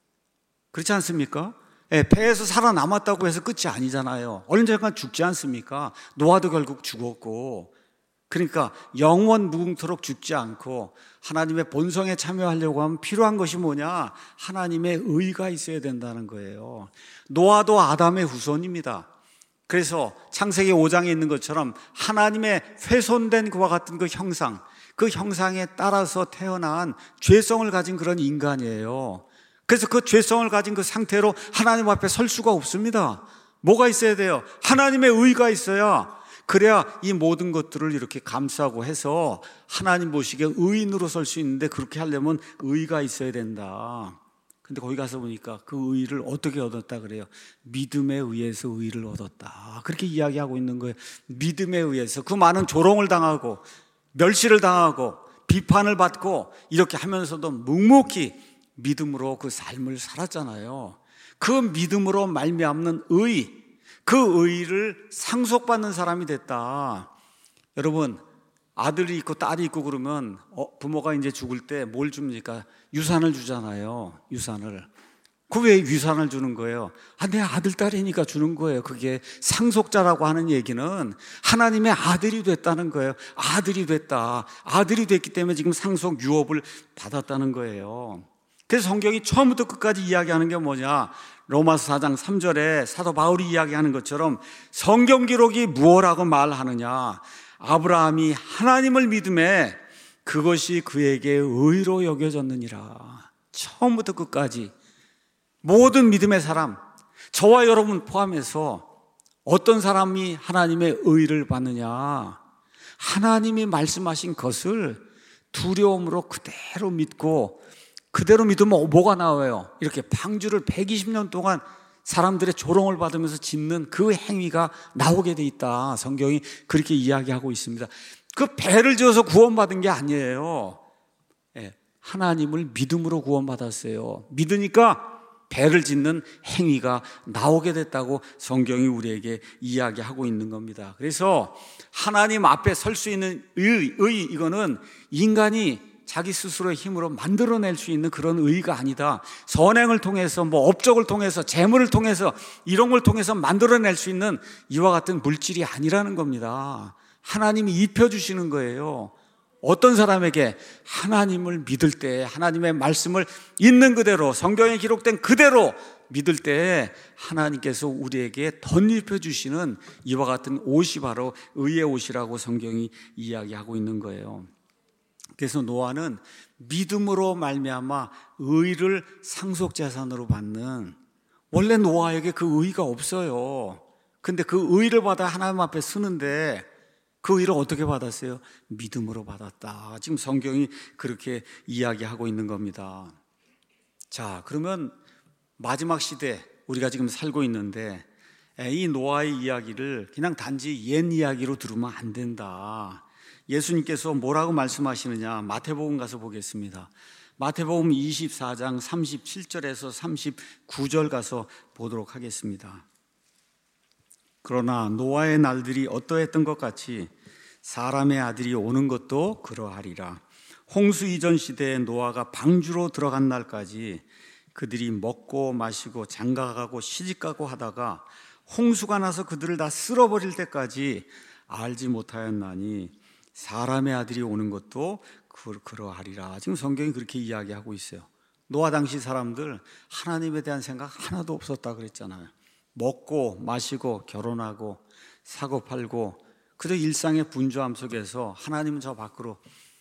그렇지 않습니까? 배에서 살아남았다고 해서 끝이 아니잖아요. 언젠간 죽지 않습니까? 노아도 결국 죽었고. 그러니까 영원 무궁토록 죽지 않고 하나님의 본성에 참여하려고 하면 필요한 것이 뭐냐? 하나님의 의가 있어야 된다는 거예요. 노아도 아담의 후손입니다. 그래서 창세기 5장에 있는 것처럼 하나님의 훼손된 그와 같은 그 형상, 그 형상에 따라서 태어난 죄성을 가진 그런 인간이에요. 그래서 그 죄성을 가진 그 상태로 하나님 앞에 설 수가 없습니다. 뭐가 있어야 돼요? 하나님의 의가 있어야, 그래야 이 모든 것들을 이렇게 감싸고 해서 하나님 보시기에 의인으로 설 수 있는데, 그렇게 하려면 의가 있어야 된다. 근데 거기 가서 보니까 그 의를 어떻게 얻었다 그래요? 믿음에 의해서 의를 얻었다, 그렇게 이야기하고 있는 거예요. 믿음에 의해서. 그 많은 조롱을 당하고 멸시를 당하고 비판을 받고 이렇게 하면서도 묵묵히 믿음으로 그 삶을 살았잖아요. 그 믿음으로 말미암는 의, 그 의를 상속받는 사람이 됐다. 여러분, 아들이 있고 딸이 있고 그러면 부모가 이제 죽을 때 뭘 줍니까? 유산을 주잖아요. 유산을. 그 왜 유산을 주는 거예요? 내 아들 딸이니까 주는 거예요. 그게 상속자라고 하는 얘기는 하나님의 아들이 됐다는 거예요. 아들이 됐다. 아들이 됐기 때문에 지금 상속 유업을 받았다는 거예요. 그래서 성경이 처음부터 끝까지 이야기하는 게 뭐냐? 로마서 4장 3절에 사도 바울이 이야기하는 것처럼 성경 기록이 무엇라고 말하느냐? 아브라함이 하나님을 믿음에 그것이 그에게 의로 여겨졌느니라. 처음부터 끝까지 모든 믿음의 사람, 저와 여러분 포함해서 어떤 사람이 하나님의 의를 받느냐? 하나님이 말씀하신 것을 두려움으로 그대로 믿고, 그대로 믿으면 뭐가 나와요? 이렇게 방주를 120년 동안 사람들의 조롱을 받으면서 짓는 그 행위가 나오게 돼 있다. 성경이 그렇게 이야기하고 있습니다. 그 배를 지어서 구원받은 게 아니에요. 하나님을 믿음으로 구원받았어요. 믿으니까 배를 짓는 행위가 나오게 됐다고 성경이 우리에게 이야기하고 있는 겁니다. 그래서 하나님 앞에 설 수 있는 이거는 인간이 자기 스스로의 힘으로 만들어낼 수 있는 그런 의가 아니다. 선행을 통해서, 업적을 통해서, 재물을 통해서, 이런 걸 통해서 만들어낼 수 있는 이와 같은 물질이 아니라는 겁니다. 하나님이 입혀주시는 거예요. 어떤 사람에게? 하나님을 믿을 때, 하나님의 말씀을 있는 그대로, 성경에 기록된 그대로 믿을 때 하나님께서 우리에게 덧입혀 주시는 이와 같은 옷이 바로 의의 옷이라고 성경이 이야기하고 있는 거예요. 그래서 노아는 믿음으로 말미암아 의를 상속재산으로 받는, 원래 노아에게 그 의가 없어요. 근데 그 의를 받아 하나님 앞에 서는데 그 의를 어떻게 받았어요? 믿음으로 받았다. 지금 성경이 그렇게 이야기하고 있는 겁니다. 자, 그러면 마지막 시대 우리가 지금 살고 있는데 이 노아의 이야기를 그냥 단지 옛 이야기로 들으면 안 된다. 예수님께서 뭐라고 말씀하시느냐, 마태복음 가서 보겠습니다. 마태복음 24장 37절에서 39절 가서 보도록 하겠습니다. 그러나 노아의 날들이 어떠했던 것 같이 사람의 아들이 오는 것도 그러하리라. 홍수 이전 시대에 노아가 방주로 들어간 날까지 그들이 먹고 마시고 장가가고 시집가고 하다가 홍수가 나서 그들을 다 쓸어버릴 때까지 알지 못하였나니 사람의 아들이 오는 것도 그러하리라. 지금 성경이 그렇게 이야기하고 있어요. 노아 당시 사람들 하나님에 대한 생각 하나도 없었다 그랬잖아요. 먹고 마시고 결혼하고 사고 팔고 그저 일상의 분주함 속에서 하나님은 저 밖으로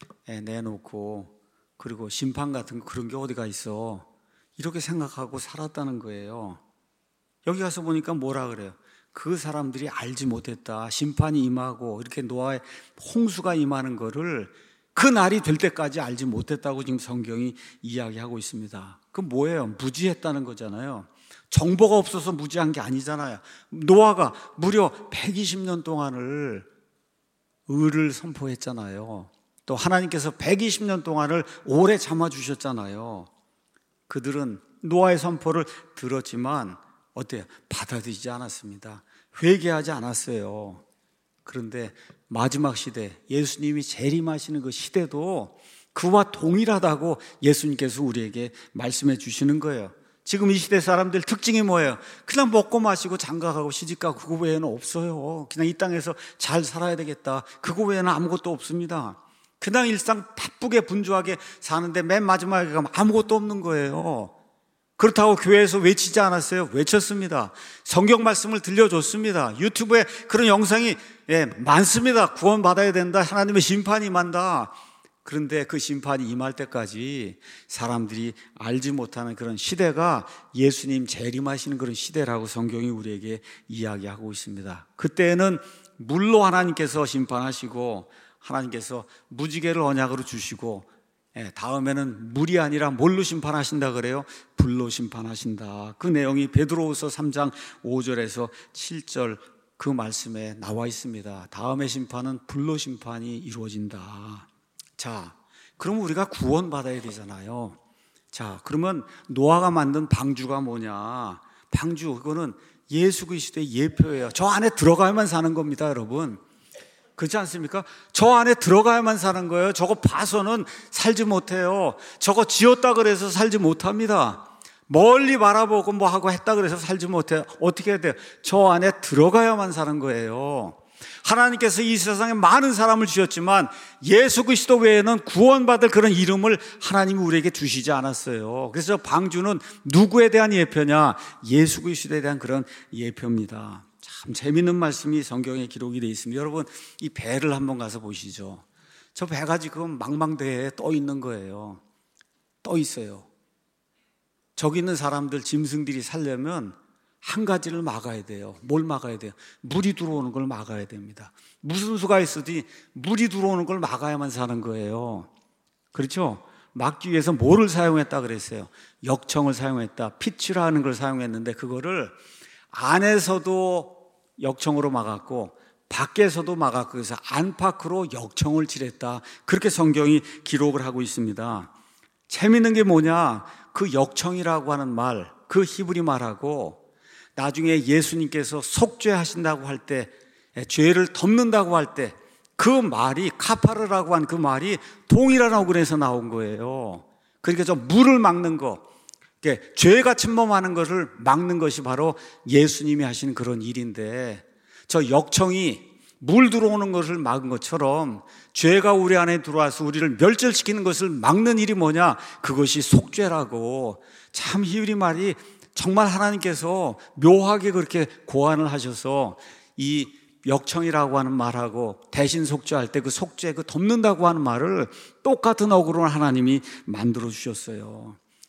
내놓고 그리고 심판 같은 거 그런 게 어디가 있어, 이렇게 생각하고 살았다는 거예요. 여기 가서 보니까 뭐라 그래요? 그 사람들이 알지 못했다. 심판이 임하고 이렇게 노아의 홍수가 임하는 거를 그 날이 될 때까지 알지 못했다고 지금 성경이 이야기하고 있습니다. 그 뭐예요? 무지했다는 거잖아요. 정보가 없어서 무지한 게 아니잖아요. 노아가 무려 120년 동안을 의를 선포했잖아요. 또 하나님께서 120년 동안을 오래 참아주셨잖아요. 그들은 노아의 선포를 들었지만 어때요? 받아들이지 않았습니다. 회개하지 않았어요. 그런데 마지막 시대, 예수님이 재림하시는 그 시대도 그와 동일하다고 예수님께서 우리에게 말씀해 주시는 거예요. 지금 이 시대 사람들 특징이 뭐예요? 그냥 먹고 마시고 장가가고 시집가고 그거 외에는 없어요. 그냥 이 땅에서 잘 살아야 되겠다, 그거 외에는 아무것도 없습니다. 그냥 일상 바쁘게 분주하게 사는데 맨 마지막에 가면 아무것도 없는 거예요. 그렇다고 교회에서 외치지 않았어요? 외쳤습니다. 성경 말씀을 들려줬습니다. 유튜브에 그런 영상이 많습니다. 구원받아야 된다, 하나님의 심판이 임한다. 그런데 그 심판이 임할 때까지 사람들이 알지 못하는 그런 시대가 예수님 재림하시는 그런 시대라고 성경이 우리에게 이야기하고 있습니다. 그때는 물로 하나님께서 심판하시고 하나님께서 무지개를 언약으로 주시고 다음에는 물이 아니라 뭘로 심판하신다 그래요? 불로 심판하신다. 그 내용이 베드로후서 3장 5절에서 7절 그 말씀에 나와 있습니다. 다음의 심판은 불로 심판이 이루어진다. 자, 그럼 우리가 구원받아야 되잖아요. 자, 그러면 노아가 만든 방주가 뭐냐? 방주, 그거는 예수 그리스도의 예표예요. 저 안에 들어가야만 사는 겁니다, 여러분. 그렇지 않습니까? 저 안에 들어가야만 사는 거예요. 저거 봐서는 살지 못해요. 저거 지었다 그래서 살지 못합니다. 멀리 바라보고 뭐 하고 했다 그래서 살지 못해요. 어떻게 해야 돼요? 저 안에 들어가야만 사는 거예요. 하나님께서 이 세상에 많은 사람을 주셨지만 예수 그리스도 외에는 구원받을 그런 이름을 하나님이 우리에게 주시지 않았어요. 그래서 방주는 누구에 대한 예표냐? 예수 그리스도에 대한 그런 예표입니다. 참 재밌는 말씀이 성경에 기록이 되어 있습니다. 여러분, 이 배를 한번 가서 보시죠. 저 배가 지금 망망대해에 떠 있는 거예요. 떠 있어요. 저기 있는 사람들, 짐승들이 살려면 한 가지를 막아야 돼요. 뭘 막아야 돼요? 물이 들어오는 걸 막아야 됩니다. 무슨 수가 있어도 물이 들어오는 걸 막아야만 사는 거예요. 그렇죠? 막기 위해서 뭐를 사용했다 그랬어요? 역청을 사용했다. 피치라는 걸 사용했는데 그거를 안에서도 역청으로 막았고 밖에서도 막았고 그래서 안팎으로 역청을 칠했다. 그렇게 성경이 기록을 하고 있습니다. 재밌는 게 뭐냐? 그 역청이라고 하는 말, 그 히브리 말하고 나중에 예수님께서 속죄하신다고 할 때, 죄를 덮는다고 할 때 그 말이 카파르라고 한 그 말이 동일한 어근에서 나온 거예요. 그러니까 저 물을 막는 거, 죄가 침범하는 것을 막는 것이 바로 예수님이 하시는 그런 일인데, 저 역청이 물 들어오는 것을 막은 것처럼 죄가 우리 안에 들어와서 우리를 멸절시키는 것을 막는 일이 뭐냐? 그것이 속죄라고. 참 히브리 말이 정말 하나님께서 묘하게 그렇게 고안을 하셔서 이 역청이라고 하는 말하고 대신 속죄할 때 그 속죄, 그 덮는다고 하는 말을 똑같은 어구로 하나님이 만들어 주셨어요.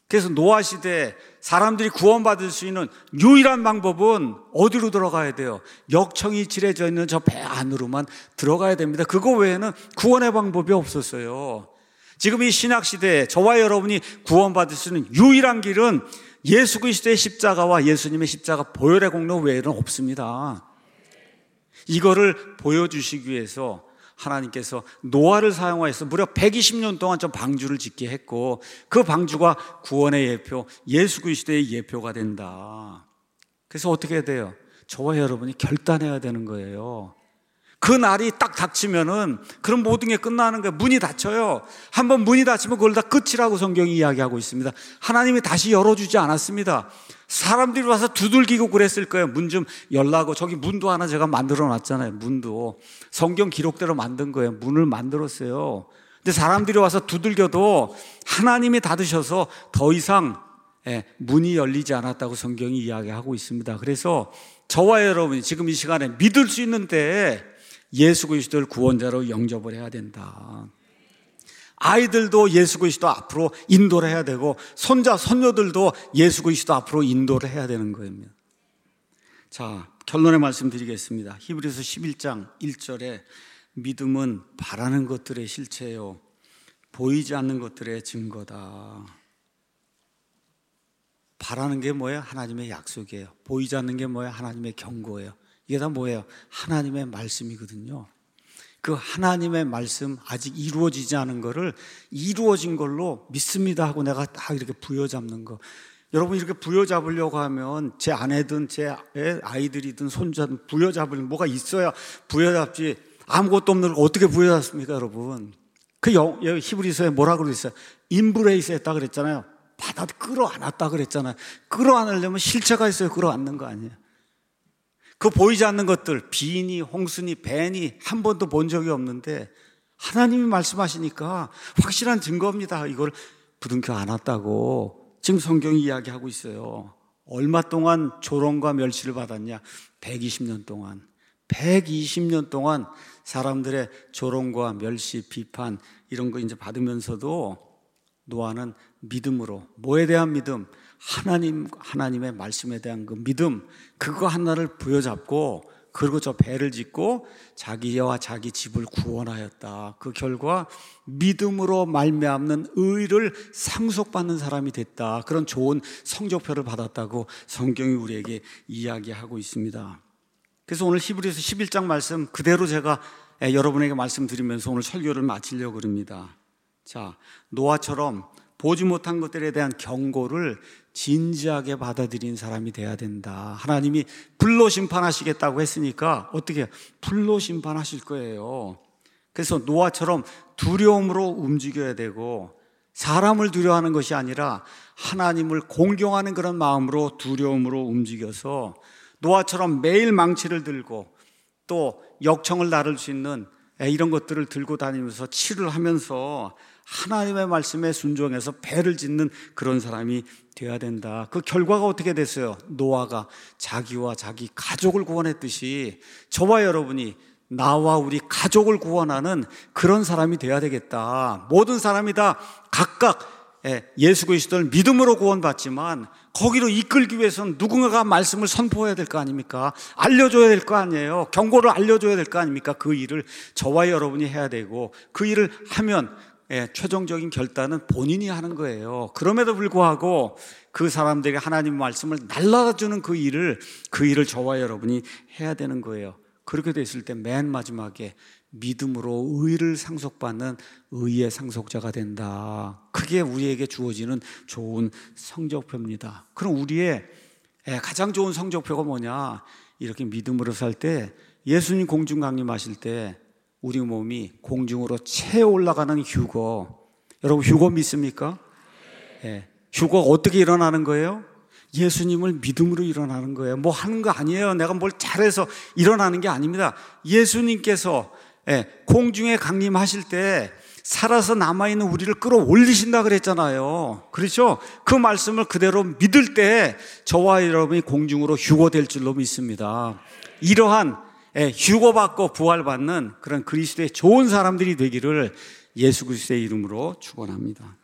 그래서 노아 시대에 사람들이 구원받을 수 있는 유일한 방법은 어디로 들어가야 돼요? 역청이 칠해져 있는 저 배 안으로만 들어가야 됩니다. 그거 외에는 구원의 방법이 없었어요. 지금 이 신약 시대에 저와 여러분이 구원받을 수 있는 유일한 길은 예수 그리스도의 십자가와 예수님의 십자가 보혈의 공로 외에는 없습니다. 이거를 보여주시기 위해서 하나님께서 노아를 사용하여서 무려 120년 동안 저 방주를 짓게 했고, 그 방주가 구원의 예표, 예수 그리스도의 예표가 된다. 그래서 어떻게 해야 돼요? 저와 여러분이 결단해야 되는 거예요. 그 날이 딱 닥치면은 그런 모든 게 끝나는 거예요. 문이 닫혀요. 한번 문이 닫히면 그걸 다 끝이라고 성경이 이야기하고 있습니다. 하나님이 다시 열어주지 않았습니다. 사람들이 와서 두들기고 그랬을 거예요. 문 좀 열라고. 저기 문도 하나 제가 만들어 놨잖아요. 문도 성경 기록대로 만든 거예요. 문을 만들었어요. 근데 사람들이 와서 두들겨도 하나님이 닫으셔서 더 이상 문이 열리지 않았다고 성경이 이야기하고 있습니다. 그래서 저와 여러분이 지금 이 시간에 믿을 수 있는데 예수 그리스도를 구원자로 영접을 해야 된다. 아이들도 예수 그리스도 앞으로 인도를 해야 되고, 손자, 손녀들도 예수 그리스도 앞으로 인도를 해야 되는 거입니다. 자, 결론의 말씀 드리겠습니다. 히브리서 11장 1절에 믿음은 바라는 것들의 실체요, 보이지 않는 것들의 증거다. 바라는 게 뭐예요? 하나님의 약속이에요. 보이지 않는 게 뭐예요? 하나님의 경고예요. 이게 다 뭐예요? 하나님의 말씀이거든요. 그 하나님의 말씀 아직 이루어지지 않은 거를 이루어진 걸로 믿습니다 하고 내가 딱 이렇게 부여잡는 거. 여러분, 이렇게 부여잡으려고 하면 제 아내든 제 아이들이든 손자든 부여잡을 뭐가 있어야 부여잡지, 아무것도 없는 걸 어떻게 부여잡습니까, 여러분? 그 히브리서에 뭐라고 그랬어요? 임브레이스 했다 그랬잖아요. 받아 끌어안았다 그랬잖아요. 끌어안으려면 실체가 있어야 끌어안는 거 아니에요. 그 보이지 않는 것들, 비니, 홍순이, 벤이 한 번도 본 적이 없는데 하나님이 말씀하시니까 확실한 증거입니다. 이걸 부둥켜 안았다고 지금 성경이 이야기하고 있어요. 얼마 동안 조롱과 멸시를 받았냐? 120년 동안. 120년 동안 사람들의 조롱과 멸시, 비판 이런 거 이제 받으면서도 노아는 믿음으로, 뭐에 대한 믿음? 하나님의 말씀에 대한 그 믿음, 그거 하나를 부여잡고, 그리고 저 배를 짓고 자기와 자기 집을 구원하였다. 그 결과 믿음으로 말미암는 의를 상속받는 사람이 됐다. 그런 좋은 성적표를 받았다고 성경이 우리에게 이야기하고 있습니다. 그래서 오늘 히브리서 11장 말씀 그대로 제가 여러분에게 말씀드리면서 오늘 설교를 마치려고 합니다. 자, 노아처럼 보지 못한 것들에 대한 경고를 진지하게 받아들인 사람이 돼야 된다. 하나님이 불로 심판하시겠다고 했으니까 어떻게 불로 심판하실 거예요. 그래서 노아처럼 두려움으로 움직여야 되고, 사람을 두려워하는 것이 아니라 하나님을 공경하는 그런 마음으로 두려움으로 움직여서 노아처럼 매일 망치를 들고 또 역청을 나를 수 있는 이런 것들을 들고 다니면서 치를 하면서 하나님의 말씀에 순종해서 배를 짓는 그런 사람이 되어야 된다. 그 결과가 어떻게 됐어요? 노아가 자기와 자기 가족을 구원했듯이 저와 여러분이 나와 우리 가족을 구원하는 그런 사람이 되어야 되겠다. 모든 사람이 다 각각 예수 그리스도를 믿음으로 구원받지만 거기로 이끌기 위해서는 누군가가 말씀을 선포해야 될 거 아닙니까? 알려줘야 될 거 아니에요. 경고를 알려줘야 될 거 아닙니까? 그 일을 저와 여러분이 해야 되고, 그 일을 하면 최종적인 결단은 본인이 하는 거예요. 그럼에도 불구하고 그 사람들에게 하나님 말씀을 날라주는 그 일을 저와 여러분이 해야 되는 거예요. 그렇게 됐을 때 맨 마지막에 믿음으로 의를 상속받는 의의 상속자가 된다. 그게 우리에게 주어지는 좋은 성적표입니다. 그럼 우리의 가장 좋은 성적표가 뭐냐? 이렇게 믿음으로 살 때, 예수님 공중 강림하실 때 우리 몸이 공중으로 채 올라가는 휴거. 여러분, 휴거 믿습니까? 휴거가 어떻게 일어나는 거예요? 예수님을 믿음으로 일어나는 거예요. 뭐 하는 거 아니에요. 내가 뭘 잘해서 일어나는 게 아닙니다. 예수님께서 공중에 강림하실 때 살아서 남아있는 우리를 끌어올리신다 그랬잖아요. 그렇죠? 그 말씀을 그대로 믿을 때 저와 여러분이 공중으로 휴거될 줄로 믿습니다. 이러한 휴거받고 부활받는 그런 그리스도의 좋은 사람들이 되기를 예수 그리스도의 이름으로 축원합니다.